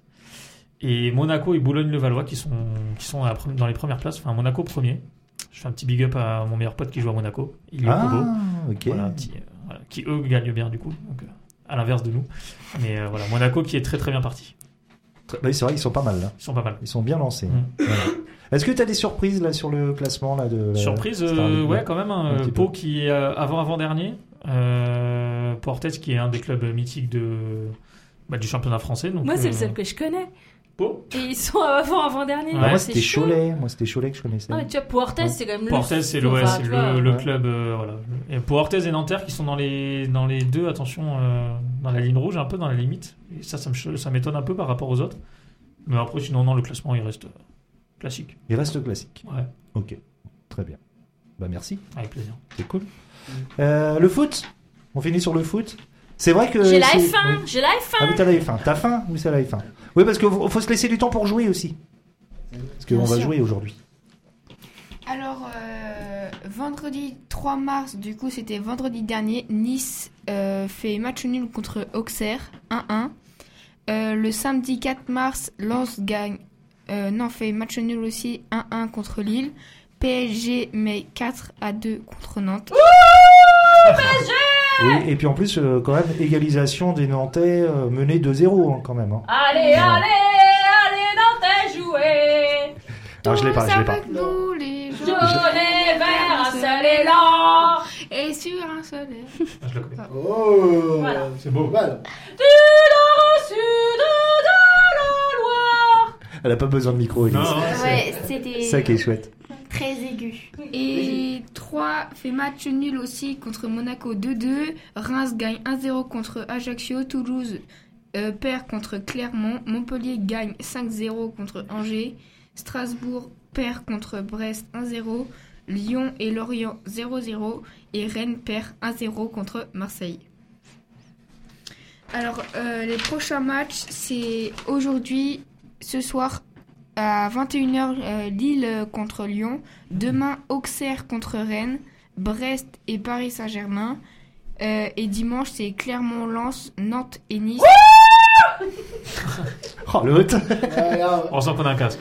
Et Monaco et Boulogne-le-Valois qui sont, qui sont à la pre- dans les premières places. Enfin, Monaco premier. Je fais un petit big up à mon meilleur pote qui joue à Monaco. Il est Ah, Kobo. ok. Voilà, un petit, euh, voilà, qui eux gagnent bien du coup. Donc, euh, à l'inverse de nous. Mais euh, voilà, Monaco qui est très très bien parti. Très- bah, c'est vrai, ils sont pas mal là. Ils sont pas mal. Ils sont bien lancés. Mm. Voilà. Est-ce que tu as des surprises là sur le classement là de Surprise, Star euh, League, ouais, là quand même. Un Hein, petit Pau peu. qui est euh, avant-avant-dernier. Euh, Pau Orthez qui est un des clubs mythiques de, bah, du championnat français. Donc, Moi, c'est euh, le seul que je connais. Pau. Et ils sont avant, avant-dernier. Ouais, Ah, moi c'est c'était chaud. Cholet, moi c'était Cholet que je connaissais. Ah, mais tu vois, pour Orthez, Ouais. c'est quand même Pau le. Orthez, c'est le, ouais, enfin, c'est tu le, vois, le Ouais. club. euh, voilà. Et Pau Orthez et Nanterre qui sont dans les, dans les deux, attention, euh, dans la ligne rouge, un peu dans la limite. Et ça, ça, me, ça m'étonne un peu par rapport aux autres. Mais après, sinon, non, le classement, il reste euh, classique. Il reste classique. Ouais, Ok, très bien. Bah merci, avec plaisir. c'est cool. Euh, le foot, on finit sur le foot. C'est vrai que J'ai la c'est- F un, oui. j'ai la F un. Ah mais t'as la F un, t'as faim ou c'est la F un? Oui parce qu'il faut, faut se laisser du temps pour jouer aussi. Parce qu'on Bien va sûr. jouer aujourd'hui. Alors, euh, vendredi trois mars, du coup, c'était vendredi dernier, Nice euh, fait match nul contre Auxerre, un un. Euh, le samedi quatre mars, Lens gagne, euh, non, fait match nul aussi, un un contre Lille. P S G met quatre à deux contre Nantes. Oui, et puis en plus, euh, quand même, égalisation des Nantais euh, menés deux zéro hein, quand même. Hein. Allez, Ouais. allez, allez, Nantais, jouer. Alors je l'ai pas, je l'ai pas. Avec nous, les gens, Jaunes vers un seul élan. et sur un seul air. Ah, je le connais. Oh, Voilà. c'est beau. Mal. Du nord au sud de la Loire. Elle a pas besoin de micro, Elise. Non, non, Ouais, c'était C'est ça qui est chouette. très aigu. Et trois fait match nul aussi contre Monaco deux deux. Reims gagne un zéro contre Ajaccio. Toulouse euh, perd contre Clermont. Montpellier gagne cinq zéro contre Angers. Strasbourg perd contre Brest un zéro. Lyon et Lorient zéro zéro. Et Rennes perd un zéro contre Marseille. Alors, euh, les prochains matchs, c'est aujourd'hui, ce soir, à vingt et une heures, euh, Lille contre Lyon. Demain, Auxerre contre Rennes. Brest et Paris Saint-Germain. Euh, et dimanche, c'est Clermont-Lens, Nantes et Nice. Oh l'autre. On sent qu'on a un casque.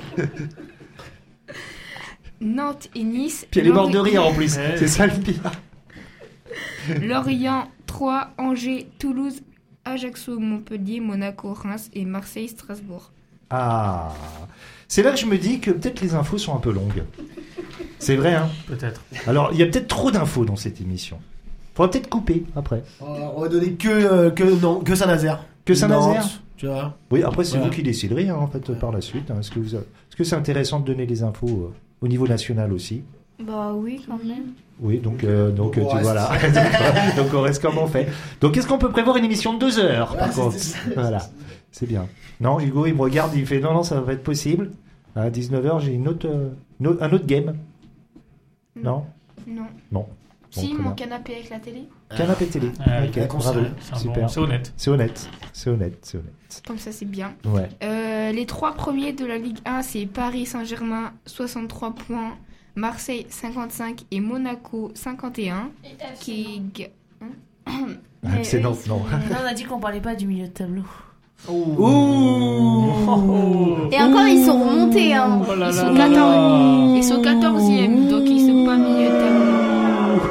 Nantes et Nice. Puis elle est morte de Lori- rire en plus. Ouais. C'est ça le pire. Lorient, Troyes, Angers, Toulouse, Ajaccio, Montpellier, Monaco, Reims et Marseille, Strasbourg. Ah. C'est là que je me dis que peut-être les infos sont un peu longues. C'est vrai, hein. Peut-être. Alors, il y a peut-être trop d'infos dans cette émission. Faudra peut-être couper après. On va donner que, euh, que, non, que Saint-Nazaire. Que Saint-Nazaire Nantes, tu vois. Oui, après, c'est Voilà. vous qui déciderez, hein, en fait, par la suite. hein. Est-ce que, vous, est-ce que c'est intéressant de donner les infos euh, au niveau national aussi? Bah oui, quand même. Oui, donc, euh, donc euh, On tu reste. vois là. donc, donc, on reste comme on fait. Donc, est-ce qu'on peut prévoir une émission de deux heures, Ouais, par c'est- contre c'est- Voilà, c'est bien. Non, Hugo, il me regarde, il fait non, non, ça va pas être possible. À dix-neuf heures, j'ai une autre, euh, une autre- un autre game. Non Non. Non. Si, Bon, très mon bien. canapé avec la télé. Canapé télé. Ouais, Ok, la console. bravo. C'est un bon- Super. c'est honnête. C'est honnête. C'est honnête. C'est honnête. Comme ça, c'est bien. Ouais. Euh, les trois premiers de la Ligue un, c'est Paris Saint-Germain, soixante-trois points. Marseille, cinquante-cinq. Et Monaco, cinquante et un. Qui... ga- Mais c'est eux, non, ils non. sont- Là, on a dit qu'on parlait pas du milieu de tableau. Ouh. Et encore, ils sont remontés, hein. Oh là Ils là sont là là. quatorze. Ils sont quatorzième, donc ils sont pas milieu de tableau.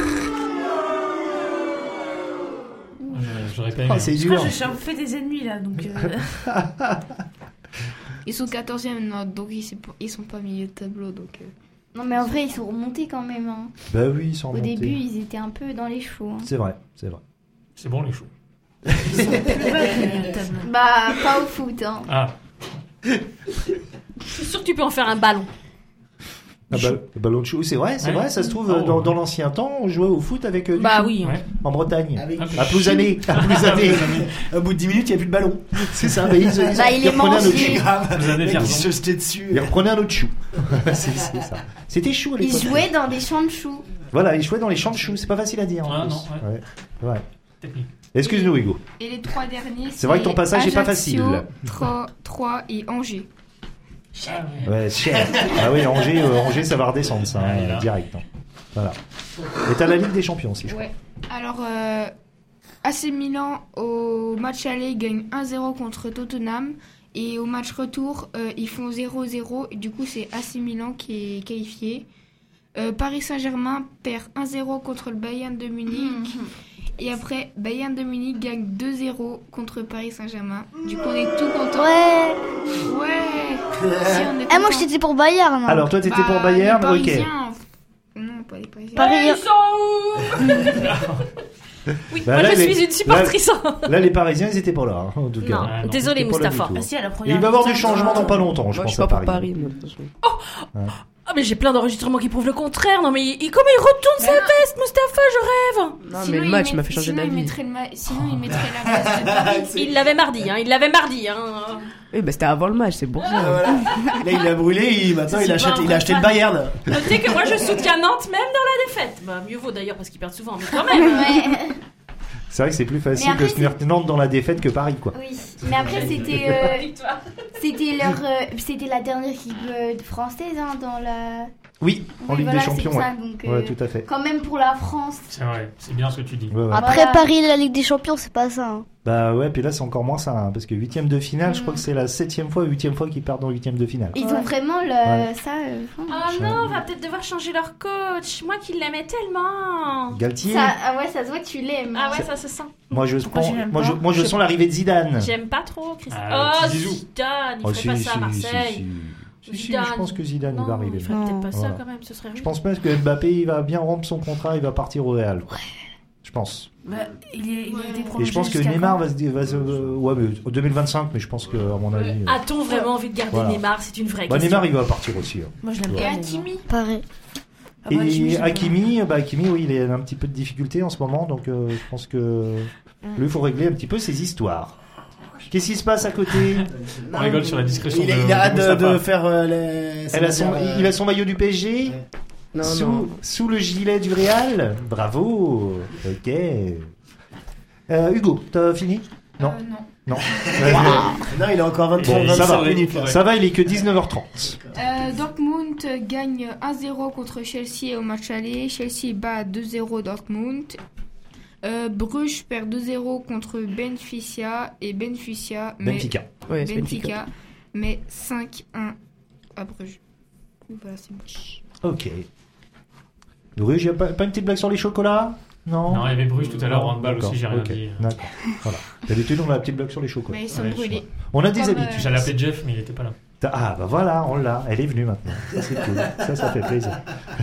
Je- J'aurais pas aimé. Oh, c'est Je crois dur. que je suis un peu fait des ennemis là, donc. euh, Ils sont quatorzième, non, donc ils sont pas, ils sont pas milieu de tableau. Donc, euh. Non, mais en vrai, ils sont remontés quand même. Hein. Bah oui, ils sont Au remontés. début, ils étaient un peu dans les chevaux. hein. C'est vrai, c'est vrai. C'est bon les choux. plus bas que le milieu de tableau. Bah, pas au foot, hein. Ah, Je suis sûre que tu peux en faire un ballon. Ah bah, le ballon de chou, c'est vrai, c'est Ouais. vrai, ça se trouve, Oh. euh, dans, dans l'ancien temps, on jouait au foot avec euh, du Bah chou, oui. ouais. en Bretagne. Avec Hop. À Plouzané, à Plouzané. Au bout de dix minutes, il n'y a plus de ballon. C'est ça, mais ils, ils, Bah, il ils est reprenaient un autre mangé. chou. Grave. Vous avez Le mec, raison. il se jetait dessus. Ils reprenaient un autre chou. c'est, c'est ça. C'était chou à Ils l'époque. jouaient dans des champs de choux. Voilà, ils jouaient dans les champs de choux, c'est pas facile à dire. en Ah plus. non, ouais. Ouais. technique. Excuse-nous, Hugo. Et les trois derniers, C'est vrai que ton passage est pas Ajaccio, facile. Troyes, Troyes et Angers. Ah, ouais. Ouais, cher. Ah oui, Angers, euh, Angers, ça va redescendre, ça, Ouais, hein, là. direct. hein. Voilà. Et t'as la Ligue des Champions aussi, je crois. Ouais. Alors, euh, A C Milan, au match aller, gagne un zéro contre Tottenham. Et au match retour, euh, ils font zéro zéro. Et du coup, c'est A C Milan qui est qualifié. Euh, Paris Saint-Germain perd un zéro contre le Bayern de Munich. Et après, Bayern de Munich gagne deux zéro contre Paris Saint-Germain. Du coup, on est tout contents. Ouais. Ouais. Si, on est Ah, moi, contents. j'étais pour Bayern. Alors, toi, t'étais Bah, pour Bayern, les ok. Parisiens, Non, pas les Parisiens. Paris. Ils sont où Oui, Bah, moi là, je les- suis une supportrice. Là, les Parisiens, ils étaient pas là, hein, en tout cas. Non, Ah, non. désolé C'était pas là Mustapha. du tout. Ah si, à la Et première il va y avoir du mi-temps, changement dans pas longtemps, je Moi, je pense, suis à pas pour Paris. Paris, moi, de toute façon. Ah mais j'ai plein d'enregistrements qui prouvent le contraire. Non mais il, il- comment il retourne sa veste, Mustapha, je rêve. Non, Sinon, mais le il match met- m'a fait changer sinon, il d'avis. mettrait le ma- Sinon, il mettrait la glace de Paris. Il l'avait mardi, hein. Il l'avait mardi, hein. Oui, bah c'était avant le match, c'est pour Ah, ça. voilà. Là, il l'a brûlé, il, maintenant C'est il, pas achète, un il vrai a acheté le fan. Bayern. Notez que moi je soutiens Nantes même dans la défaite. Bah mieux vaut d'ailleurs parce qu'ils perdent souvent, mais quand même. Ouais. C'est vrai que c'est plus facile Mais après, de se tenir Nantes dans la défaite que Paris, quoi. Oui, mais après c'était euh, c'était leur euh, c'était la dernière équipe euh, française hein, dans la Oui, en Oui, Ligue voilà, des c'est Champions, pour ouais. ça, donc, Ouais, euh, tout à fait. quand même pour la France. C'est vrai, c'est bien ce que tu dis. Ouais, ouais. Après Voilà. Paris et la Ligue des Champions, c'est pas ça. hein. Bah ouais, puis là, c'est encore moins ça, hein, parce que huitième de finale, je crois Mm. que c'est la septième fois, huitième fois qu'ils partent en huitième de finale. Ils Ouais. ont vraiment le Ouais. ça euh, Oh non, on va peut-être devoir changer leur coach. Moi qui l'aimais tellement. Galtier, ça ah ouais, ça se voit que tu l'aimes. Ah ouais, ça se sent. moi je Pourquoi prends, tu l'aimes moi je, pas moi je sens l'arrivée de Zidane. J'aime pas trop Christophe. Ah, oh petit Zizou. Zidane, il Oh, ferait pas ça à Marseille. si, si, si, Zidane. je pense que Zidane il va Non, arriver. il ferait peut-être pas ça Voilà. quand même, ce serait Je rude. pense pas que Mbappé il va bien rompre son contrat, il va partir au Real. quoi. Je pense. Bah, il, est, il a été Et prolongé je pense que jusqu'à Neymar quand va se, va se euh, ouais, mais au deux mille vingt-cinq, mais je pense que à mon avis. euh, A-t-on vraiment envie de garder Voilà. Neymar? C'est une vraie bah, question. Neymar il va partir aussi. hein. Moi je l'aime Et pas. Neymar. Hakimi. Pareil. Ah bah, Hakimi, Et j'aime pas. Hakimi, bah Hakimi, oui, il a un petit peu de difficulté en ce moment, donc euh, je pense que lui, il faut régler un petit peu ses histoires. Qu'est-ce qui se passe à côté? On rigole sur la discrétion Il, de, a- il a hâte de de, Mustapha. de faire euh, les. Elle a son, c'est-à-dire, euh, il a son maillot du P S G Ouais. Non, sous, non. sous le gilet du Real. Bravo. Ok. Euh, Hugo, t'as fini? Non. Euh, non. Non. Non, il a encore vingt, Bon, ça va. vingt-cinq minutes. là. Ça va, il est que dix-neuf heures trente. Euh, Dortmund gagne un zéro contre Chelsea au match aller. Chelsea bat deux zéro Dortmund. Euh, Bruges perd deux zéro contre Benfica et Benfica, mais, Benfica. Ouais, c'est Benfica, Benfica. mais cinq un à Bruges. Voilà, c'est bon. Ok. Bruges, y a pas, pas une petite blague sur les chocolats? Non. Non, il y avait Bruges tout à l'heure, Non, handball d'accord, aussi, j'ai rien ok, dit. D'accord. Voilà. D'habitude, on a la petite blague sur les chocolats. Mais ils sont Ouais, brûlés. On a des Comme, habitudes. J'allais appeler Jeff, mais il était pas là. Ah, bah voilà, on l'a. Elle est venue maintenant. Ça, c'est cool. Ça, ça fait plaisir.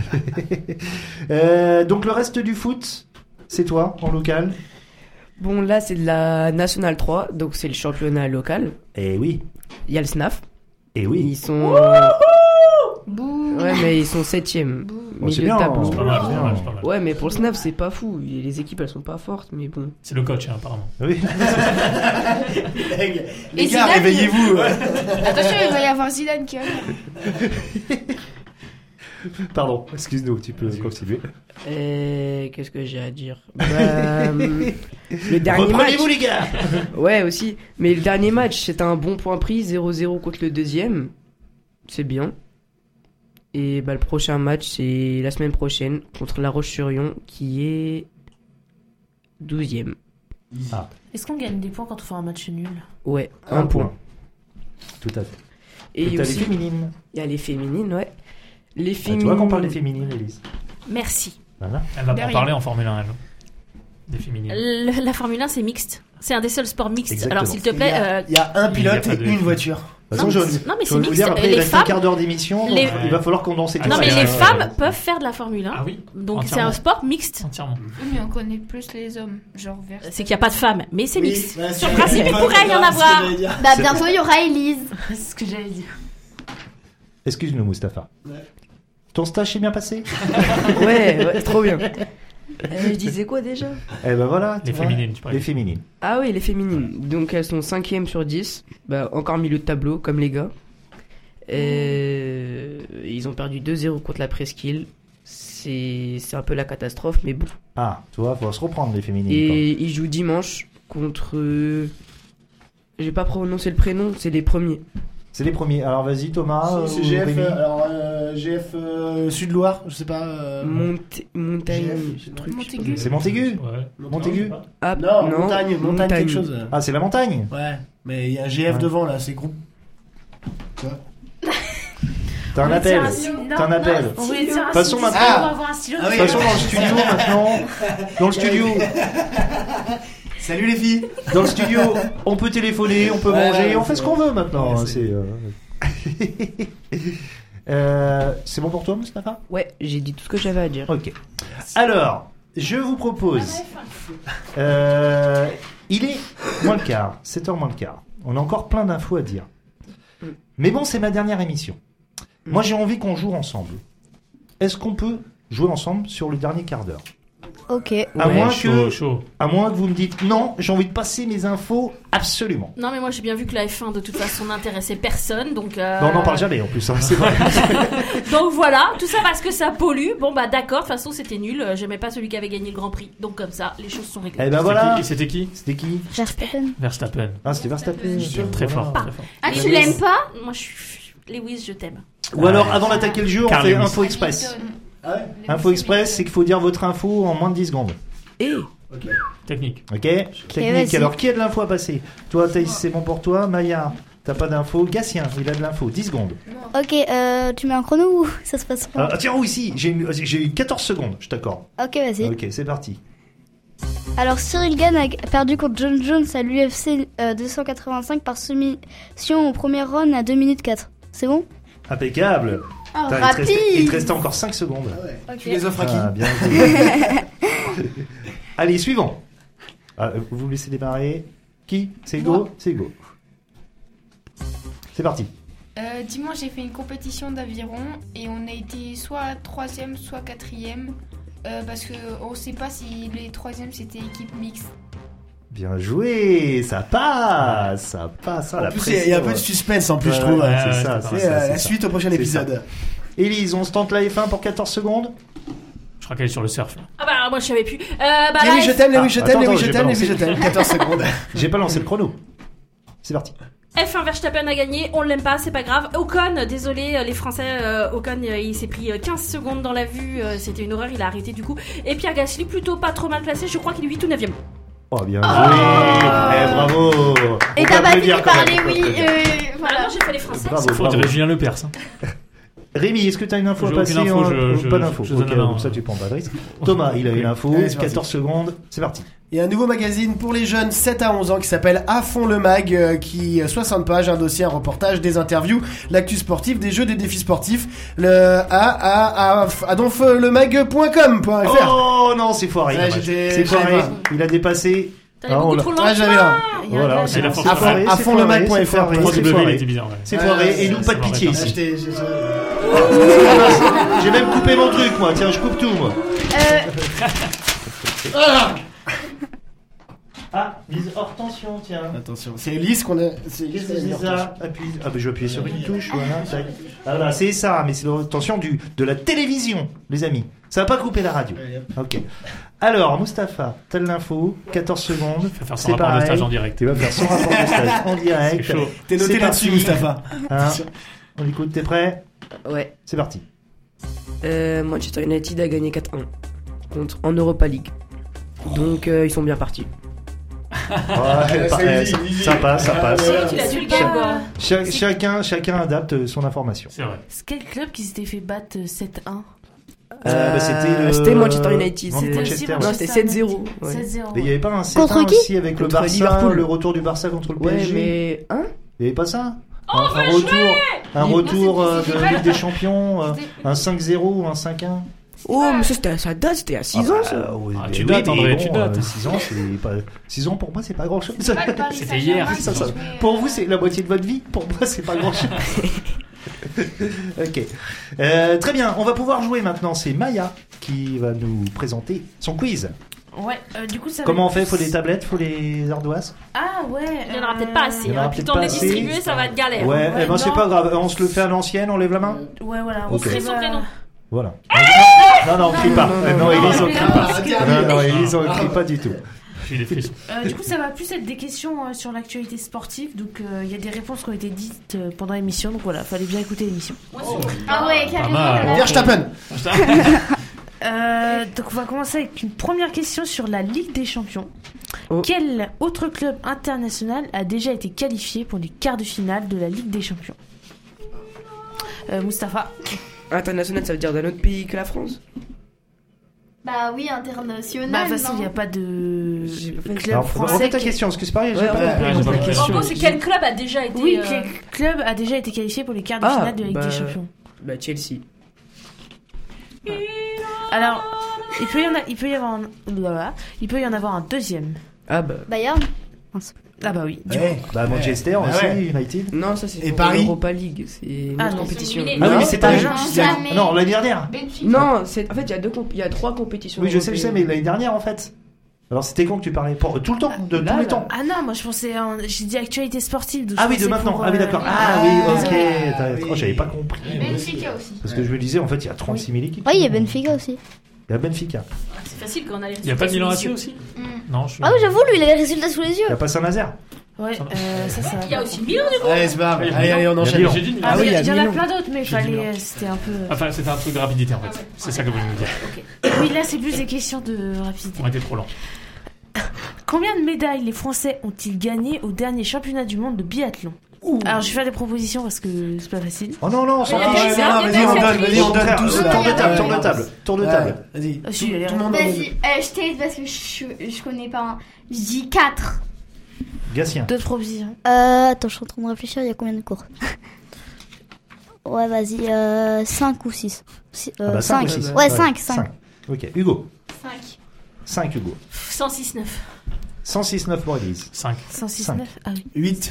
Euh, donc, le reste du foot, c'est toi, en local? Bon, là, c'est de la Nationale trois, donc c'est le championnat local. Eh oui. Il y a le S N A F. Eh oui. Ils sont. Bouh. Ouais, mais ils sont septième. Bouh. Bon, c'est Milieu de bien, tableau. C'est pas mal, c'est pas mal, c'est pas mal. Ouais, mais pour le S N A F, c'est pas fou. Les équipes, elles sont pas fortes, mais bon. C'est le coach, hein, apparemment. Oui. Les, les Et gars, Zidane, réveillez-vous. Attention, il va y avoir Zidane qui va. Pardon, excuse-nous, tu peux Vas-y. continuer. Et qu'est-ce que j'ai à dire Bah, hum, le dernier match. Reprenez-vous, les gars. Ouais, aussi. Mais le dernier match, c'était un bon point pris, zéro zéro contre le deuxième. C'est bien. Et bah, le prochain match, c'est la semaine prochaine contre La Roche-sur-Yon, qui est douzième. Est-ce qu'on gagne des points quand on fait un match nul? Ouais, un, point. Tout à fait. Et Et t'as les aussi, féminines. il y a les féminines, ouais. Les Ah, féminines. tu vois qu'on parle des féminines, Élise. Merci. Voilà. Elle va pas en Derrière. parler en Formule un, elle. Des féminines. Le- la Formule un, c'est mixte. C'est un des seuls sports mixtes. Exactement. Alors, s'il te Il y plaît, a, euh, il y a un Il y a pilote pas et de- une voiture. De toute Non, façon, mais je, c'est- non, mais je c'est vais vous mixte. dire, après, Les il reste femmes- un quart d'heure d'émission, donc les- il va falloir condenser tout non, ça. mais ouais, les ouais, femmes ouais. peuvent faire de la Formule un. Ah oui, Donc, c'est entièrement. un sport mixte. Entièrement. Oui, mais on connaît plus les hommes. Genre vers. C'est qu'il n'y a pas de femmes, mais c'est Oui, mixte. bah, Sur c'est- principe, il c'est pourrait y en pas grave, ce que avoir. j'allais dire. Bah bientôt il y aura Elise. C'est ce que j'allais dire. Excuse-nous, Mustapha. Ouais. Ton stage s'est bien passé? Ouais, ouais, trop bien. Euh, je disais quoi déjà Eh ben voilà. tu Les vois. féminines, tu parlais. Les féminines. Ah oui, les féminines. Donc elles sont cinquième sur dix. Bah, encore milieu de tableau, comme les gars. Et ils ont perdu deux zéro contre la Presqu'île. C'est c'est un peu la catastrophe, mais bon. Ah, tu vois, faut se reprendre, les féminines. Et ils jouent dimanche contre... euh, J'ai pas prononcé le prénom, c'est les premiers. quoi. C'est les premiers. Alors vas-y, Thomas. C'est ou G F, Rémi. euh, alors euh, G F euh, Sud-Loire, je sais pas. euh, Monte... Montagne... G F, ce truc, je sais pas. Montaigu. C'est Montaigu. Ouais. Montaigu. Ah, Non, montagne, montagne, quelque chose. Ah, c'est la montagne. Ouais, mais il y a un G F Ouais. devant là, c'est groupe. T'as un On appel. va dire un stylo. T'as un Non, appel. non, on voulait dire un Passons stylo. maintenant. Ah, on va avoir un stylo. Ah oui. Passons dans le studio maintenant. Dans le studio. Salut les filles. Dans le studio, on peut téléphoner, on peut Ouais, manger, ouais, on fait c'est ce qu'on veut maintenant. Ouais, c'est euh... euh, c'est bon pour toi, Mustapha? Ouais, j'ai dit tout ce que j'avais à dire. Ok. Alors, je vous propose. Euh, il est moins le quart, sept heures moins le quart. On a encore plein d'infos à dire. Mais bon, c'est ma dernière émission. Moi, j'ai envie qu'on joue ensemble. Est-ce qu'on peut jouer ensemble sur le dernier quart d'heure? Ok. À Ouais, moins chaud, que, chaud. à moins que vous me dites non, j'ai envie de passer mes infos absolument. Non, mais moi j'ai bien vu que la F un de toute façon n'intéressait personne, donc. Euh... Non, on n'en parle jamais en plus, hein, c'est vrai. Donc voilà, tout ça parce que ça pollue. Bon bah d'accord, de toute façon c'était nul. Euh, J'aimais pas celui qui avait gagné le Grand Prix, donc comme ça, les choses sont réglées. Eh ben C'était voilà. qui- C'était qui C'était qui? Verstappen. Verstappen. Ah, c'était Verstappen. Très fort. Voilà. Très fort. Ah, tu l'aimes pas? Moi je suis Lewis, je t'aime. Ou alors, avant d'attaquer le jeu, on Carl fait Lewis. Info Express. Info Express, c'est qu'il faut dire votre info en moins de dix secondes. Et Technique. Ok? Technique. vas-y. Alors, qui a de l'info à passer? Toi, Thaïs, c'est bon pour toi. Maya, t'as pas d'info. Gatien, il a de l'info. dix secondes. Ok, euh, tu mets un chrono ou ça se passe pas? Ah, tiens, oui, si. J'ai une- j'ai eu quatorze secondes, je t'accorde. Ok, vas-y. Ok, c'est parti. Alors, Cyril Gann a perdu contre John Jones à l'U F C euh, deux cent quatre-vingt-cinq par soumission au premier round à deux minutes quatre. C'est bon? Impeccable. Oh, Putain, il, te restait, il te rapide. restait encore cinq secondes. Tu les offres à qui? Ah, bien joué. Allez, suivant. Ah, vous me laissez démarrer. Qui? C'est Go? Moi. C'est Go. C'est parti. Euh, dimanche, j'ai fait une compétition d'aviron et on a été soit troisième, soit quatrième. Euh, parce que on sait pas si les troisièmes c'était équipe mixte. Bien joué. Ça passe. Ça passe. Ah, En la plus, il y a- il y a un peu de pression. suspense en plus, je Ouais, trouve. ouais, Ouais, c'est ouais, ça. c'est C'est C'est ça, euh, c'est la ça. suite au prochain C'est épisode. Élise, on se tente la F un pour quatorze secondes. Je crois qu'elle est sur le surf là. Ah bah moi je savais plus. Euh, bah Léwi, la je F- t'aime, Léwi, Ah, je attends, t'aime, Léwi, attends, je j'ai t'aime, pas Léwi, je lancé. t'aime. quatorze secondes. J'ai pas lancé le chrono. C'est parti. F un Verstappen a gagné, on l'aime pas, c'est pas grave. Ocon, désolé, euh, les Français, euh, Ocon euh, il s'est pris euh, quinze secondes dans la vue, euh, c'était une horreur, il a arrêté du coup. Et Pierre Gasly, plutôt pas trop mal placé, je crois qu'il est huit ou neuvième. Oh, bien joué. Eh, bravo. Et On t'as peut pas fini applaudir quand par même, les on peut oui. applaudir. euh, Voilà, Voilà. j'ai fait les Français. Bravo, Faut bravo. dire Julien Lepers. Hein. Rémi, est-ce que tu as une info à J'ai passer? aucune info, en- je- ou je- Pas d'info. je donne Ok, la main. donc ça tu prends pas de risque. Thomas, il a une info. Allez, c'est parti. quatorze secondes. C'est parti. Il y a un nouveau magazine pour les jeunes sept à onze ans qui s'appelle À fond le mag, euh, qui euh, soixante pages, un dossier, un reportage, des interviews, l'actu sportif, des jeux, des défis sportifs. Le à à à à donflemag point com point f r. Oh non, c'est foiré. Ouais, dommage. j'étais- C'est foiré. j'avais pas. Il a dépassé. T'allais Ah, on beaucoup l'a- trop loin. Ah, j'avais là. Voilà, C'est la c'est force. foiré. À c'est fond le foiré, mag point c'est f r. foiré, trois c'est W, il foiré. était bizarre. Ouais. C'est Ouais, foiré. ouais, Et nous, ça pas de m'a pitié retardé. ici. J'étais- j'ai- J'ai même coupé mon truc, moi. Tiens, je coupe tout, moi. Euh, Ah, mise hors tension, tiens. Attention, c'est Elise qu'on a. C'est Qu'est-ce Elise que qui a mis c'est en ça? Appuie. Ah, bah, je vais appuyer sur une touche. Voilà, tac. Ah, voilà, c'est ça, mais c'est l'obtention du de la télévision, les amis. Ça va pas couper la radio. Ok. Alors, Mustapha, t'as de l'info. quatorze secondes. Il va faire son C'est rapport de pareil. stage en direct. Tu vas faire son rapport de stage en direct. C'est chaud. T'es noté C'est là-dessus, parti. Mustapha. Hein, on écoute, t'es prêt? ouais. C'est parti. Euh, Manchester United a gagné quatre un contre en Europa League. Donc euh, ils sont bien partis. Ouais, pas- eh, ça, ça passe, ça passe. Ouais, Tu l'as dit le Pas- gars, quoi. Cha- chacun, chacun adapte son information. C'est vrai. C'est quel club qui s'était fait battre euh, sept un? Euh, bah, c'était le- c'était Manchester United. Non, c'est- Manchester, non, ouais. c'était sept zéro. Ouais. sept zéro. Mais il n'y avait pas un sept Contre un qui aussi avec le Contre Barça, Liverpool. le retour du Barça contre le P S Ouais, G. mais hein Il n'y avait pas ça un, un retour, un Il- retour euh, C'était- de la Ligue des Champions, euh, C'était- un cinq zéro ou un cinq un. Oh, mais ça, c'était, ça date, c'était à six ans, ça. Ah, tu dates, André, tu dates. six ans, c'est pas... six ans pour moi, c'est pas grand chose. C'est pas le Paris C'était Saint-Germain hier. qui Ça, ça- jouait, Pour euh, vous, c'est la moitié de votre vie. Pour moi, c'est pas grand chose. Ok. Euh, très bien, on va pouvoir jouer maintenant. C'est Maya qui va nous présenter son quiz. Ouais, euh, du coup ça va Comment on être fait? plus- Faut des tablettes? Faut des ardoises? Ah ouais. Il y en aura euh, peut-être pas assez. Il y en aura Hein. Puis le peut-être temps de pas les assez. distribuer, ça va être galère. Ouais, ouais, eh ben c'est non. pas grave. On se le fait à l'ancienne, on lève la main? Ouais, voilà. Ok. se Écris son va- prénom. Voilà. Non, non, on crie pas. non, Euh, non, Non, non, Élise, on non, crie non, pas. non, Non, non, Élise, on crie pas du tout. J'ai des frissons. Euh, du coup, ça va plus être des questions euh, sur l'actualité sportive. Donc, euh, il y a des réponses qui ont été dites euh, pendant l'émission. Donc voilà, fallait bien écouter l'émission. Ah ouais, Pas carrément. mal. là. Verstappen. Euh, donc, on va commencer avec une première question sur la Ligue des Champions. Oh. Quel autre club international a déjà été qualifié pour les quarts de finale de la Ligue des Champions? Euh, Mustapha. International, ça veut dire d'un autre pays que la France? Bah oui, international. Bah, de toute façon, il non n'y a pas de J'ai pas fait- club Alors, français. refais ta qui- question, parce que c'est pareil, j'ai Ouais, pas ouais, compris. ouais, non j'ai pas plus. compris. En gros, c'est quel club a déjà été. Oui, euh, quel club a déjà été qualifié pour les quarts de Ah, finale de la Ligue bah, des Champions? Bah, Chelsea. Alors, il peut y en, a, il peut y avoir un, blablabla. il peut y en avoir un deuxième. Ah bah. Bayern. Ah bah oui. Du Ouais. Bah, Manchester Bah aussi, ouais. United. Non, ça c'est Et pour Paris l'Europa League. C'est une Ah, autre non, compétition. ils sont Ah oui, Non, mais c'est pas pas. jamais. Jamais. Non, l'année dernière. Benfica. Non, c'est en fait il y a deux comp- il y a trois compétitions. Oui, je sais, je sais, mais européennes. l'année dernière en fait. Alors c'était quand que tu parlais pour tout le temps, de Là, tous les là. temps. Ah non, moi je pensais, en- j'ai dit actualité sportive. donc Ah je oui, de pensais maintenant. pour, Ah oui, euh, d'accord. les- Ah oui, ok. désolé. T'as- oui. Oh, j'avais pas compris. Benfica aussi. Parce que je me disais, en fait, il y a trente-six mille équipes. Ouais, il y a Benfica aussi. Il y a Benfica. C'est facile quand on a les Il n'y a pas de Milan A C résultats aussi? Mm. Non, je suis. Ah oui, j'avoue, lui, il a les résultats sous les Il y yeux. a pas Saint-Nazaire. Ouais, euh, ça, ça. Il y a aussi Milan du coup. Allez, c'est pas grave. Allez, allez, on Il y a enchaîne. Milan. J'ai dit Milan. Ah, Ah oui, oui, il y, il y a en a Milan. plein d'autres, mais il J'ai dit fallait. Milan. euh, C'était un peu. Enfin, c'était un truc de rapidité en fait. C'est ça que je voulais nous dire. Oui, là c'est plus des questions de rapidité. On était trop lent. Combien de médailles les Français ont-ils gagné au dernier championnat du monde de biathlon? Alors je vais faire des propositions parce que c'est pas facile. Oh non, non, sans Mais il y a tricher. des- il y a Vas-y, des- on il y a donne, des- vas-y, on donne Tour tous de là. table, Ouais. tour de table, tour de table. Ouais, Vas-y. Ah, si, Tout- allez, tout le monde en Vas-y, donne. euh, je t'aide parce que je, je connais pas. Hein. Je dis quatre. Gatien. D'autres propositions? Euh, attends, je suis en train de réfléchir, il y a combien de cours? Ouais, vas-y, euh, cinq ou six. Ah bah, cinq ou six. Ouais, cinq, cinq. cinq. Ok, Hugo. cinq. cinq Hugo. cent six neuf. cent six neuf pour Elise. cinq. cent six Cinq. neuf. Ah oui. huit.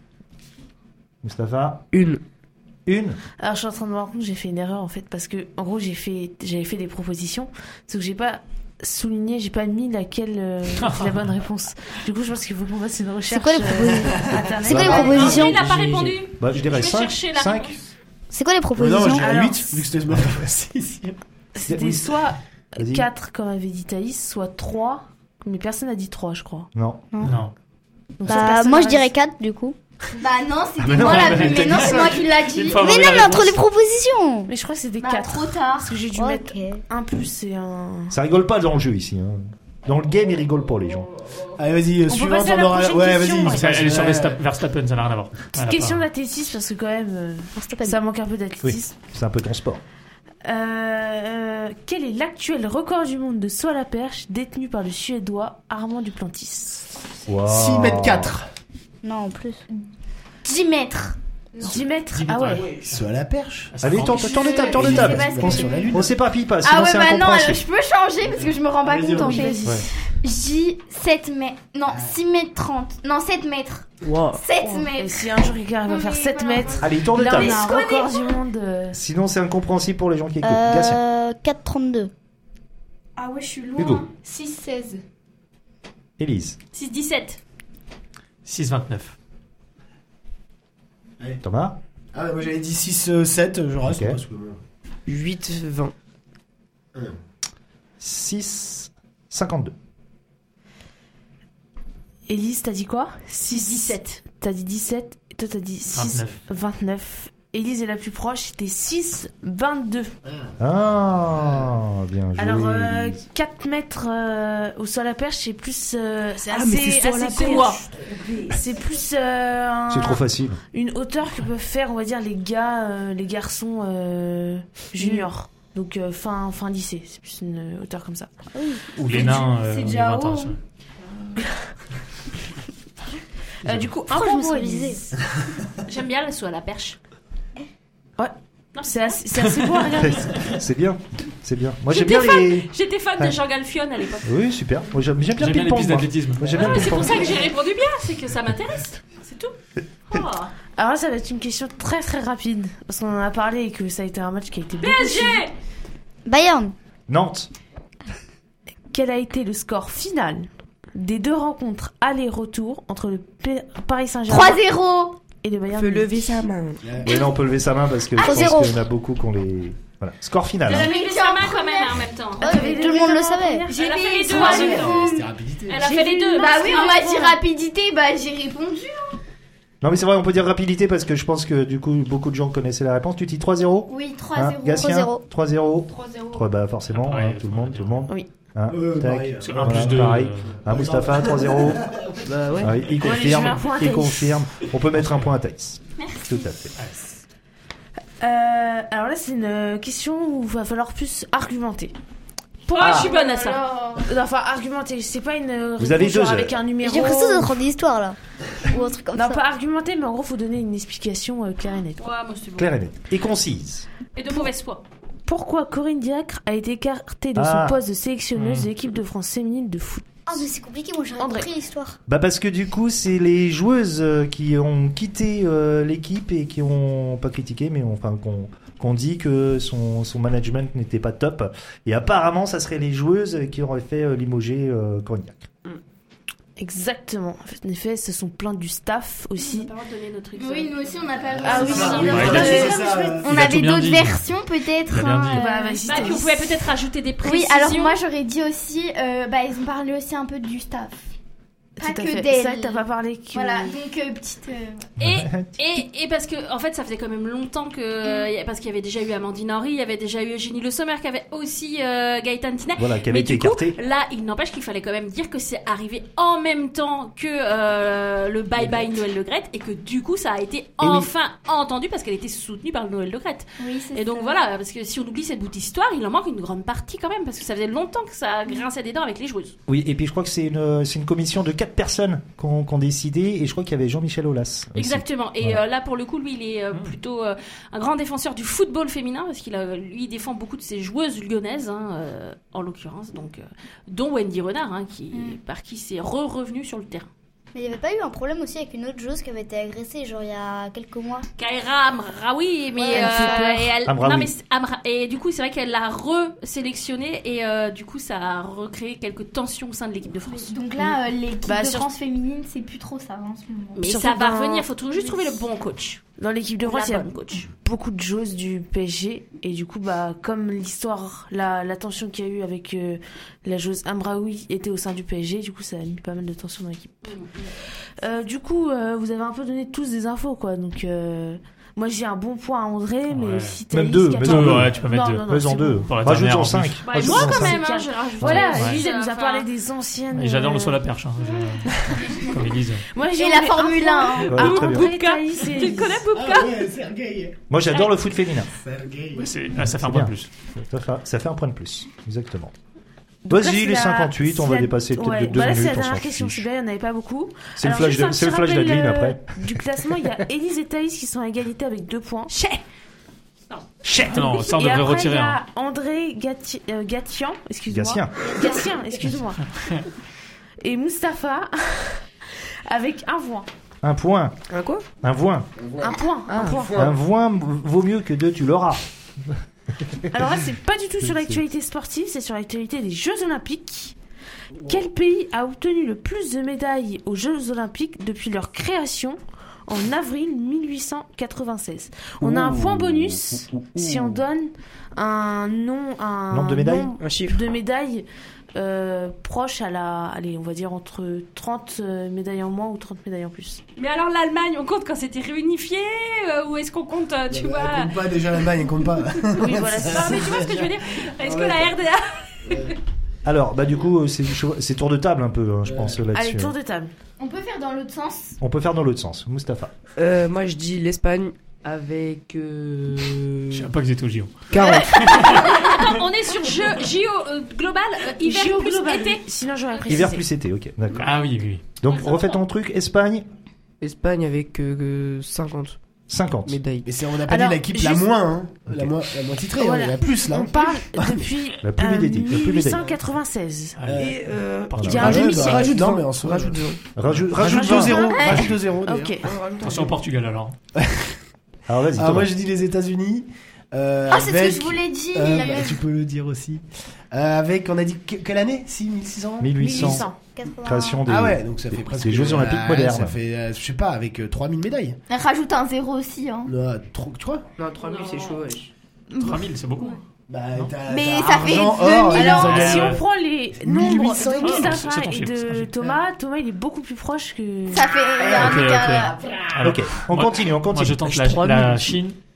Mustapha. Une. Une. Alors je suis en train de me rendre compte que j'ai fait une erreur en fait parce que en gros j'ai fait j'avais fait des propositions sauf que j'ai pas souligné, j'ai pas mis laquelle euh, est la bonne réponse. Du coup je pense qu'il faut qu'on fasse une recherche. quoi les euh, propositions internet. C'est quoi les Bah, propositions Il n'a pas J'ai- répondu. Bah, je dirais Je vais cinq. chercher la cinq. réponse. C'est quoi les Ouais, non, je propositions? dirais Alors, huit, vu que c'était pas facile. C'était Oui. soit Vas-y. quatre comme avait dit Thaïs, soit trois, mais personne n'a dit trois je crois. Non. Non. Donc, soit Bah, personne moi je n'a- dirais quatre du coup. Bah non, c'était mais non, moi la mais plus. t'as Mais non, dit c'est ça. moi qui l'a dit. Une fois Mais avoir non, eu mais la entre les réponse. Mais propositions. je crois que c'était Bah, quatre. trop tard. Parce que j'ai dû mettre Ok. un plus et un... Ça rigole pas dans le jeu ici. Hein. Dans le game, ils rigolent pas, les gens. Allez, vas-y, peut suivante, passer à on la aura. prochaine Ouais, question, vas-y. ouais. Elle est sur Ouais. Verstappen, Verstappen, ça n'a rien à voir. Petite Elle a question pas- d'athlétisme parce que quand même euh, Verstappen. ça manque un peu d'athlétisme. C'est un peu ton sport. Euh, quel est l'actuel record du monde de saut à la perche détenu par le Suédois Armand Duplantis? Wow. six mètres quatre. Non, en plus. dix mètres. dix mètres. dix Ah mètres, ouais. Soit à la perche. Allez, tourne tourne de table, tourne de Je table. sais pas ce que On c'est. s- Sur la lune. On s'éparpille pas, sinon Ah ouais, c'est bah non, alors, incompréhensible. je peux changer parce que je me rends pas Vas-y, compte en vas-y, fait. vas-y. Ouais. Je dis sept mètres. Non, six mètres trente. Non, sept mètres. Wow. sept Et mètres. si un jour quelqu'un arrive à Non, faire mais sept voilà. mètres, Allez, tourne de là on table. a un Je connais. record du monde. euh, Sinon, c'est incompréhensible pour les gens qui écoutent. Gatien. Euh, quatre trente-deux. Ah ouais, je suis loin. Hugo. six seize. Élise. six dix-sept. six vingt-neuf. Thomas. Ah, ouais, moi j'avais dit six sept, je reste. Ok. parce que- huit vingt. six cinquante-deux. Élise, t'as dit quoi? six dix-sept. T'as dit dix-sept. Et toi, t'as dit six vingt-neuf. vingt-neuf. Élise est la plus proche, c'était six vingt-deux. Ah, bien joué. Alors, euh, Élise. quatre mètres euh, au sol à perche, c'est plus. euh, c'est Ah, assez, mais c'est sur la assez perche. court. C'est plus. euh, un- C'est trop facile. Une hauteur que peuvent faire, on va dire, les gars, euh, les garçons euh, juniors. Donc, euh, fin, fin lycée. C'est plus une hauteur comme ça. Ou les nains. c'est euh, au déjà niveau haut. international. Euh, du coup, un Pourquoi je point me pour sens Élise. J'aime bien le saut à la perche. Ouais. Non, C'est assez, c'est assez beau à regarder. C'est bien. C'est bien. Moi, j'aime J'étais bien les. J'étais fan Ouais. de Jean Galfion à l'époque. Oui, super. Moi, j'aime j'aime bien J'aime le bien les ping-pong. pistes moi. d'athlétisme. Moi, j'aime bien Ah, le c'est pour ping-pong. ça que j'ai répondu bien, c'est que ça m'intéresse. C'est tout. Oh. Alors là, ça va être une question très très rapide. Parce qu'on en a parlé et que ça a été un match qui a été beaucoup P S G. suivi. Bayern. Nantes. Quel a été le score final des deux rencontres aller-retour entre le P- Paris Saint-Germain trois zéro. et le Bayern Peut Munich? lever sa main. Oui, là, on peut lever sa main parce que je Ah, pense zéro. qu'il y en a beaucoup qui ont les. Voilà. Score final. Elle a hein. levé sa main quand même hein, en même temps. Ah, t'avais tout le levé monde ta le main en savait. première? J'ai Elle a mis fait les deux trois en même zéro. temps. C'était rapidité. Elle a J'ai fait les vu deux. une Bah oui, on m'a Merci, dit Laurent. rapidité, bah j'ai répondu. Non, mais c'est vrai, on peut dire rapidité parce que je pense que du coup, beaucoup de gens connaissaient la réponse. Tu dis trois zéro. Oui, trois Hein, zéro. Gatien, trois zéro. trois zéro. trois zéro. trois, bah forcément, Ah, pareil, hein, tout le monde, tout le monde. Oui. Hein, Euh, tac. pareil. C'est un Voilà, plus de. pareil. Hein, Mustapha, trois zéro. Bah ouais. Ah oui, il Bon, allez, confirme, je mets un point à il Thaïs. confirme. On peut mettre un point à Thaïs. Tout à fait. Euh, alors là, c'est une question où il va falloir plus argumenter. Oh, Ah. je suis bonne à ça. Non, enfin, argumenter, c'est pas une Vous avez réponse deux avec heures. un numéro. J'ai l'impression d'être en histoire là. Ou un truc comme Non, ça. pas argumenter, mais en gros, faut donner une explication euh, claire et nette. Ouais, moi c'est bon. Claire et nette. Et concise. Et de mauvaise foi. Pourquoi Corinne Diacre a été écartée de Ah. son poste de sélectionneuse Mmh. de l'équipe de France féminine de foot? Ah, mais c'est compliqué, moi j'aurais André. compris l'histoire. Bah parce que du coup, c'est les joueuses euh, qui ont quitté euh, l'équipe et qui ont pas critiqué, mais ont- enfin qu'on qu'on dit que son, son management n'était pas top. Et apparemment, ça serait les joueuses qui auraient fait euh, limoger euh, Cognac. Exactement. En effet, elles se sont plaintes du staff On aussi. n'a pas le droit de donner notre Oui, nous aussi on n'a pas le Ah oui, droit. si, On oui, a- oui, on oui, avait- c'est ça, euh, On Il a avait tout bien d'autres dit. versions peut-être. Il a bien hein, dit. euh, Bah, vas-y, Bah, c'était- puis vous pouvez peut-être rajouter des Oui, précisions. alors moi j'aurais dit aussi, euh, bah ils ont parlé aussi un peu du staff. Pas Tout à que fait. d'elle. C'est vrai que t'as pas parlé que... Voilà, donc euh, petite. euh, Et, et, et parce que, en fait, ça faisait quand même longtemps que. Parce qu'il y avait déjà eu Amandine Henry, il y avait déjà eu Eugénie Le Sommer, qui avait aussi euh, Gaëtan Tinet. Voilà, qui avait Mais été du coup, écarté. là, il n'empêche qu'il fallait quand même dire que c'est arrivé en même temps que euh, le Bye Bye Noël Le Graët et que du coup, ça a été oui. enfin entendu parce qu'elle était soutenue par le Noël Le Graët. Oui, c'est Et donc ça. voilà, parce que si on oublie cette bout d'histoire, il en manque une grande partie quand même parce que ça faisait longtemps que ça grinçait des dents avec les joueuses. Oui, et puis je crois que c'est une, c'est une commission de quatre personnes qui ont, qui ont décidé, et je crois qu'il y avait Jean-Michel Aulas. aussi. Exactement. Et Voilà. euh, là, pour le coup, lui, il est euh, plutôt euh, un grand défenseur du football féminin parce qu'il a, lui, il défend beaucoup de ses joueuses lyonnaises, hein, euh, en l'occurrence, donc euh, dont Wendy Renard, hein, qui Mm. par qui c'est re-revenu sur le terrain. Mais il n'y avait pas eu un problème aussi avec une autre joueuse qui avait été agressée, genre il y a quelques mois. Kaira Amraoui, mais Ouais, elle euh, fait peur. et elle- Amraoui. non mais c'est- Amra- et du coup, c'est vrai qu'elle l'a re-sélectionné et euh, du coup, ça a recréé quelques tensions au sein de l'équipe de France. Donc là, euh, l'équipe Bah, de sur- France féminine, c'est plus trop ça hein, en ce moment. Mais Surtout ça va dans- revenir. Faut trou- juste trouver le bon coach. Dans l'équipe de La France, il y a bonne coach. beaucoup de joueuses du P S G. Et du coup, bah, comme l'histoire, la, la tension qu'il y a eu avec euh, la joueuse Amraoui était au sein du P S G, du coup, ça a mis pas mal de tension dans l'équipe. Euh, du coup, euh, vous avez un peu donné tous des infos, quoi. Donc, euh, moi, j'ai un bon point à André, mais Ouais. aussi Même Thaïs deux, qui a mais pas- non, ouais, tu peux mettre Non, deux. non, non, Mais en c'est deux. bon. Pour la Rajoute dernière, en en cinq. plus. Bah, Rajoute moi en quand cinq. même, hein, j'ai rajouté. Voilà, Ouais. Elise, elle nous a Enfin, parlé des anciennes. Et j'adore le euh, saut à la perche, hein, je- comme Elise. Moi, j'ai Et enlevé la Formule un un. point Ouais, à très bien. André, Thaïs et Tu Elise. connais Boubka Ah ouais, Sergueï. Moi, j'adore le foot féminin. Sergueï. Ouais, c'est- ah, ça fait un C'est point de bien. plus. Ça fait, ça fait un point de plus. Exactement. Donc là, Vas-y, c'est les la- cinquante-huit, on c'est va la- dépasser peut-être ouais, de deux bah là, minutes. c'est la on s'en dernière question, fiche. celui-là, il n'y en avait pas beaucoup. C'est le Alors, flash juste de- un c'est le petit flash rappel, d'Adeline euh, après. Du classement, il y a Élise et Thaïs qui sont à égalité avec deux points. Chais. Shit. Non, ça on Et devrait après, retirer. il y hein. a André Gati- euh, Gatian, excuse-moi. Gatien. Gatien, excuse-moi. Et Mustapha avec un point. Un point. Un quoi? Un voin. Un point, un point. Un voin vaut mieux que deux, tu l'auras. Alors là, c'est pas du tout sur l'actualité sportive, c'est sur l'actualité des Jeux Olympiques. Quel pays a obtenu le plus de médailles aux Jeux Olympiques depuis leur création en avril mille huit cent quatre-vingt-seize? On a un point bonus si on donne un nom, un Nombre de médailles nombre Un chiffre. de médailles euh, proche à la, allez, on va dire entre trente euh, médailles en moins ou trente médailles en plus. Mais alors l'Allemagne, on compte quand c'était réunifié euh, ou est-ce qu'on compte, euh, tu Elle vois compte pas déjà l'Allemagne, elle compte pas. Oui, voilà, c'est Non ça. mais tu vois ce que je veux dire? Est-ce que Ouais. la R D A Alors, bah du coup, c'est c'est tour de table un peu, hein, je pense, Allez, là-dessus. tour de table. On peut faire dans l'autre sens. On peut faire dans l'autre sens. Mustapha. Euh, moi je dis l'Espagne avec euh... Je savais pas que c'était au J O. quarante. Attends, on est sur jeu J O euh, global, euh, hiver J O plus global. été. Sinon, j'aurais précisé. Hiver plus été, ok, d'accord. Ah oui, oui, oui. Donc, refais ton truc, Espagne, Espagne avec euh, cinquante cinquante. médailles. Mais c'est, on n'a pas Alors, dit l'équipe la juste- moins, hein. la, Ok. moins la moins titrée, Voilà. hein, la plus là. On parle depuis La plus euh, médaillée, la plus mille huit cent médaillée. quatre-vingt-seize. Allez. Et euh, Pardon. Il y a un Ah ouais, demi- bah, rajoute non, vingt. mais en soi, Rajoute euh, vingt. Rajoute, Rajoute rajoute deux vingt. zéro, Ouais. rajoute deux zéro. Ok. Attention au Portugal alors. Alors, vas-y, Alors Thomas. moi je dis les États-Unis. Euh, Ah, c'est ce que avec, je voulais dire. euh, la bah, même. tu peux le dire aussi. Euh, avec, on a dit que- quelle année? Si, mille six cents mille huit mille huit cents. cents. quatre-vingts. Création des, Ah ouais, donc ça des- fait presque. des Jeux Olympiques euh, modernes. Ça fait, euh, je sais pas, avec euh, trois mille médailles. Rajoute un zéro aussi. Hein. Là, trop, tu crois? Non, trois mille c'est chaud, wesh. trois mille, c'est beaucoup. Bah, Non. t'as, Mais t'as ça fait argent, deux or, mille et Alors, ils ont gagné. si on prend les nombres mille huit cents, de Mustapha c'est ton et chiffre, c'est ton de chiffre. Thomas, Thomas il est beaucoup plus proche que. Ça fait Ok, un ok. écart. Alors, Ok, on moi- continue, on Moi je continue. tente la, trois la mille. Chine.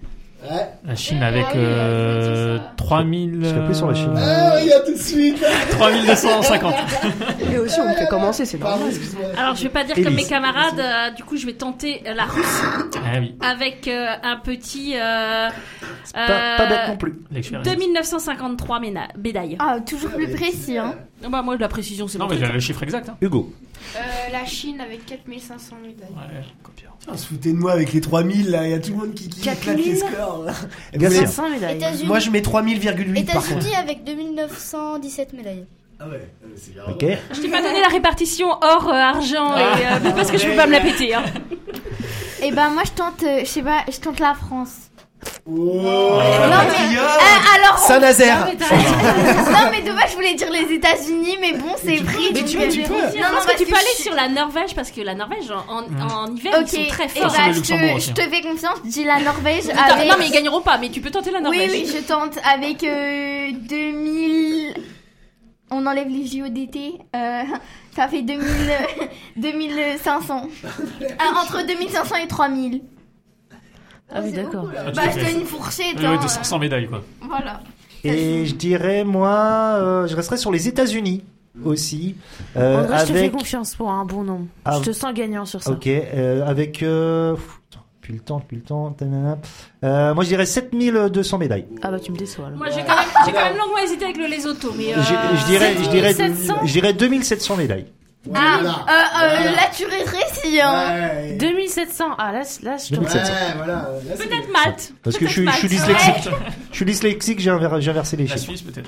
Ouais. La Chine avec Ah oui, euh, ouais, c'est ça. trois mille. Je serais plus sur la Chine. Ah, regarde tout de suite. trois mille deux cent cinquante. Et aussi, on me fait commencer, c'est Pardon, normal. excuse-moi. Alors, je vais pas dire Élise. comme mes camarades, euh, du coup, je vais tenter euh, la Russie Ah oui, avec euh, un petit. Euh, Pas, pas bête non plus. l'expérience. deux mille neuf cent cinquantetrois ména- médailles. Ah, toujours plus précis, hein. Bah, moi, la précision, c'est Non, mon mais truc. j'ai le chiffre exact. Hein. Hugo. Euh, la Chine avec quatre mille cinq cents médailles. Ouais, copieur. Putain, se foutez de moi avec les trois mille là, il y a tout le monde qui, qui quatre éclate les mille. scores. là. Et vous Gatien. voulez- cinq cents médailles. États-Unis. Moi je mets trois mille virgule huit par contre. États-Unis avec deux mille neuf cent dix-sept médailles. Ah ouais, euh, c'est bien. Ok. Je t'ai pas donné la répartition or, euh, argent, et, euh, mais parce que je veux pas me la péter. Hein. Et ben, moi, je tente, euh, je sais pas, je tente la France. Oh, Non, mais. Euh, alors. Saint-Nazaire. Non, mais de base, je voulais dire les États-Unis, mais bon, c'est pris. mais donc, tu peux, euh, tu peux. Non, Je non, pense parce que tu peux aller je- sur la Norvège parce que la Norvège en, en, Mm. en hiver Ok, ils sont très et forts. bah, sur le je, Luxembourg te, aussi, je hein. te fais confiance, je dis la Norvège Attends, avec... non mais ils gagneront pas, mais tu peux tenter la Oui, Norvège. oui, je tente avec euh, deux mille... On enlève les J O d'été, euh, ça fait deux mille, euh, deux mille cinq cents. Ah, entre deux mille cinq cents et trois mille. Ah oui, d'accord. Ah, tu Bah, fais- je donne une fourchette. Oui, hein, oui, de cinq cents médailles quoi. euh, Voilà. Et je dirais, moi, euh, je resterais sur les États-Unis aussi. Euh, André, je te fais avec. confiance pour un bon nombre. Ah, Je te sens gagnant sur ça. Ok, euh, avec. Euh... pff, Depuis le temps, depuis le temps. tanana. Euh, moi, je dirais sept mille deux cents médailles. Ah bah tu me déçois là. Moi j'ai quand même, j'ai quand même longuement hésité avec le Lesotho, mais. Euh, Je, je dirais, je dirais, sept cents. je dirais deux mille sept cents médailles. Ah, Voilà. euh, euh, Voilà. là, tu rétrécis, hein. Ouais. deux mille sept cents. Ah là, c- là je te deux mille sept cents. Ouais, voilà. Là, c'est- Peut-être Malte. Parce que je, suis- je suis Peut-être dyslexique. Je suis dyslexique, j'ai inver- j'ai inversé les La chiffres. Suisse peut-être.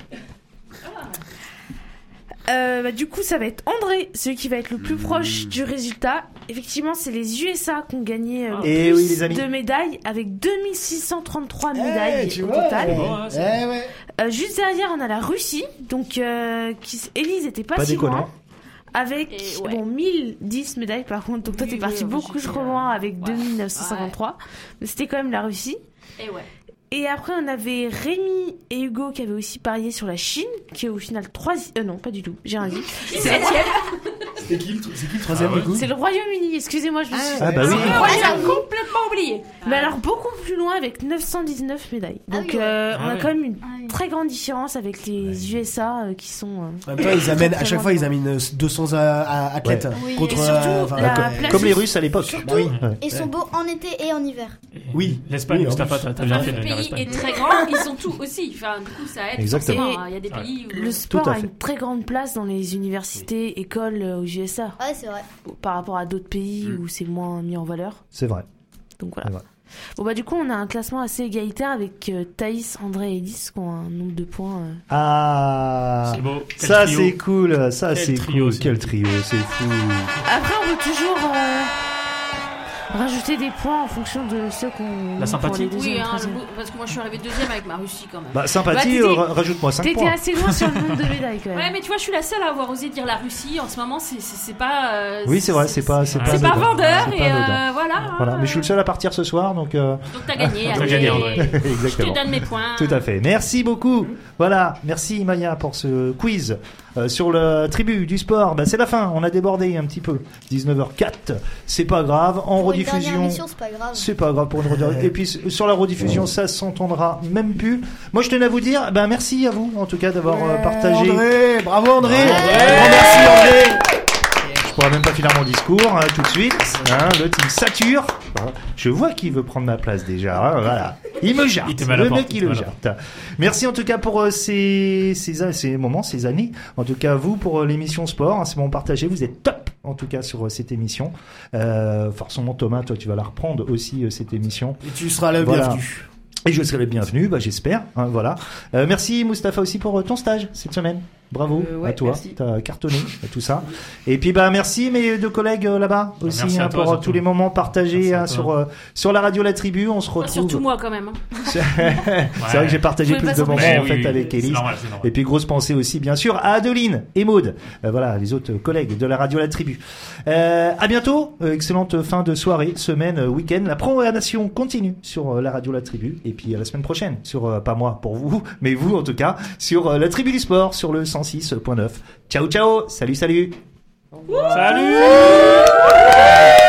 Euh, bah, du coup, ça va être André, celui qui va être le plus proche du résultat. Effectivement, c'est les U S A qui ont gagné euh, le Et plus oui, les amis. de médailles avec deux mille six cent trente-trois Eh, médailles tu au vois, total. eh, Bon, ouais, c'est eh, ouais. Euh, juste derrière, on a la Russie, donc euh, qui, Élise était pas, Pas si déconnant. loin. Avec Et ouais. bon, mille dix médailles par contre, donc toi Oui, t'es oui, parti oui, beaucoup j'étais, trop euh, loin avec ouais. deux mille neuf cent cinquante-trois. Mais c'était quand même la Russie. Et ouais. Et après, on avait Rémi et Hugo qui avaient aussi parié sur la Chine, qui est au final troisième. Euh, non, pas du tout, j'ai rien dit. C'est la tienne. C'était qui, le tr- c'est qui le troisième Ah ouais. du coup? C'est le Royaume-Uni, excusez-moi, je me suis. Ah bah oui. Ah, ouais, j'ai complètement oublié. Mais alors, beaucoup plus loin avec neuf cent dix-neuf médailles. Ah Donc, oui, ouais. euh, Ah on a ouais. quand même une Ah oui. très grande différence avec les U S A euh, qui sont. euh, En même temps, ils amènent, à chaque fois, ils amènent deux cents a- a- athlètes. Oui. Contre, Et surtout, euh, enfin, la comme- place Comme les du- Russes à l'époque. Surtout, Bah oui. Ouais. ils sont beaux en été et en hiver. Et Oui. L'Espagne, Oui, en Mustapha, plus. t'as t'as bien fait Le de venir pays l'Espagne. est très grand, ils sont tous aussi. Enfin, du coup, ça aide. Exactement. forcément, hein. Il y a des pays où. Le sport à a fait. une très grande place dans les universités, écoles euh, aux U S A, Ouais, c'est vrai. par rapport à d'autres pays Mm. où c'est moins mis en valeur. C'est vrai. Donc C'est voilà. vrai. Bon bah du coup on a un classement assez égalitaire avec euh, Thaïs, André et Elise qui ont un nombre de points. euh. Ah. C'est beau. Quel Ça trio. c'est cool, ça Quel c'est trio, cool. c'est Quel beau. trio, c'est fou. Après on peut toujours euh, rajouter des points en fonction de ceux qu'on. La sympathie. pour les deuxième Oui, et hein, troisième. le- parce que moi je suis arrivée deuxième avec ma Russie quand même. Bah sympathie, Bah, t'étais- euh, ra- rajoute-moi cinq T'étais points. assez loin sur le nombre de médailles quand même. Ouais, mais tu vois, je suis la seule à avoir osé dire la Russie. En ce moment, c'est c'est c'est pas. euh, Oui, c'est vrai, c'est pas, c'est pas, C'est pas anodin. vendeur C'est et pas anodin. euh, voilà. Voilà, mais je suis le seul à partir ce soir, donc. euh, Donc t'as gagné. T'as allez. gagné, André. Je te Exactement. donne mes points. Tout à fait. Merci beaucoup. Voilà. Merci Maya pour ce quiz euh, sur le tribu du sport. Bah, c'est la fin. On a débordé un petit peu. dix-neuf heures quatre. C'est pas grave. En Pour une dernière rediffusion. émission, c'est pas grave. C'est pas grave pour une rediffusion. Et puis sur la rediffusion, ça s'entendra même plus. Moi, je tenais à vous dire, ben merci à vous en tout cas d'avoir euh, partagé. André, bravo André. Grand merci André. Je pourrais même pas finir mon discours hein, tout de suite. Hein, le team sature. Je vois qu'il veut prendre ma place déjà. Hein, voilà. Il me jarte. Il te met à la Le porte, mec, il il te le met à la jarte. Merci en tout cas pour euh, ces, ces, ces moments, ces années. En tout cas, vous pour euh, l'émission sport. Hein, c'est bon partagé. Vous êtes top en tout cas sur euh, cette émission. Euh, forcément, Thomas, toi, tu vas la reprendre aussi euh, cette émission. Et tu seras le Voilà. bienvenu. Et je serai le bienvenu, bah, j'espère. Hein, voilà. Euh, merci Mustapha aussi pour euh, ton stage cette semaine. Bravo Euh, ouais, à toi, merci. t'as cartonné et tout ça. Et puis bah merci mes deux collègues euh, là-bas aussi Merci à hein, toi, pour euh, surtout. tous les moments partagés Merci à hein, toi. sur euh, sur la radio La Tribu. On se Moi, retrouve. surtout moi quand même. hein. C'est vrai que j'ai partagé Vous pouvez plus de pas moments s'empêcher. en Mais fait oui, oui, avec c'est Élise. normal, c'est normal. Et puis grosse pensée aussi bien sûr à Adeline et Maude. Euh, voilà les autres collègues de la radio La Tribu. Euh, à bientôt. Euh, excellente fin de soirée, semaine, euh, week-end. La programmation continue sur euh, la radio La Tribu. Et puis à la semaine prochaine sur euh, pas moi pour vous, mais vous en tout cas sur euh, la Tribu du sport sur le cent six point neuf. Ciao ciao. Salut salut. Salut.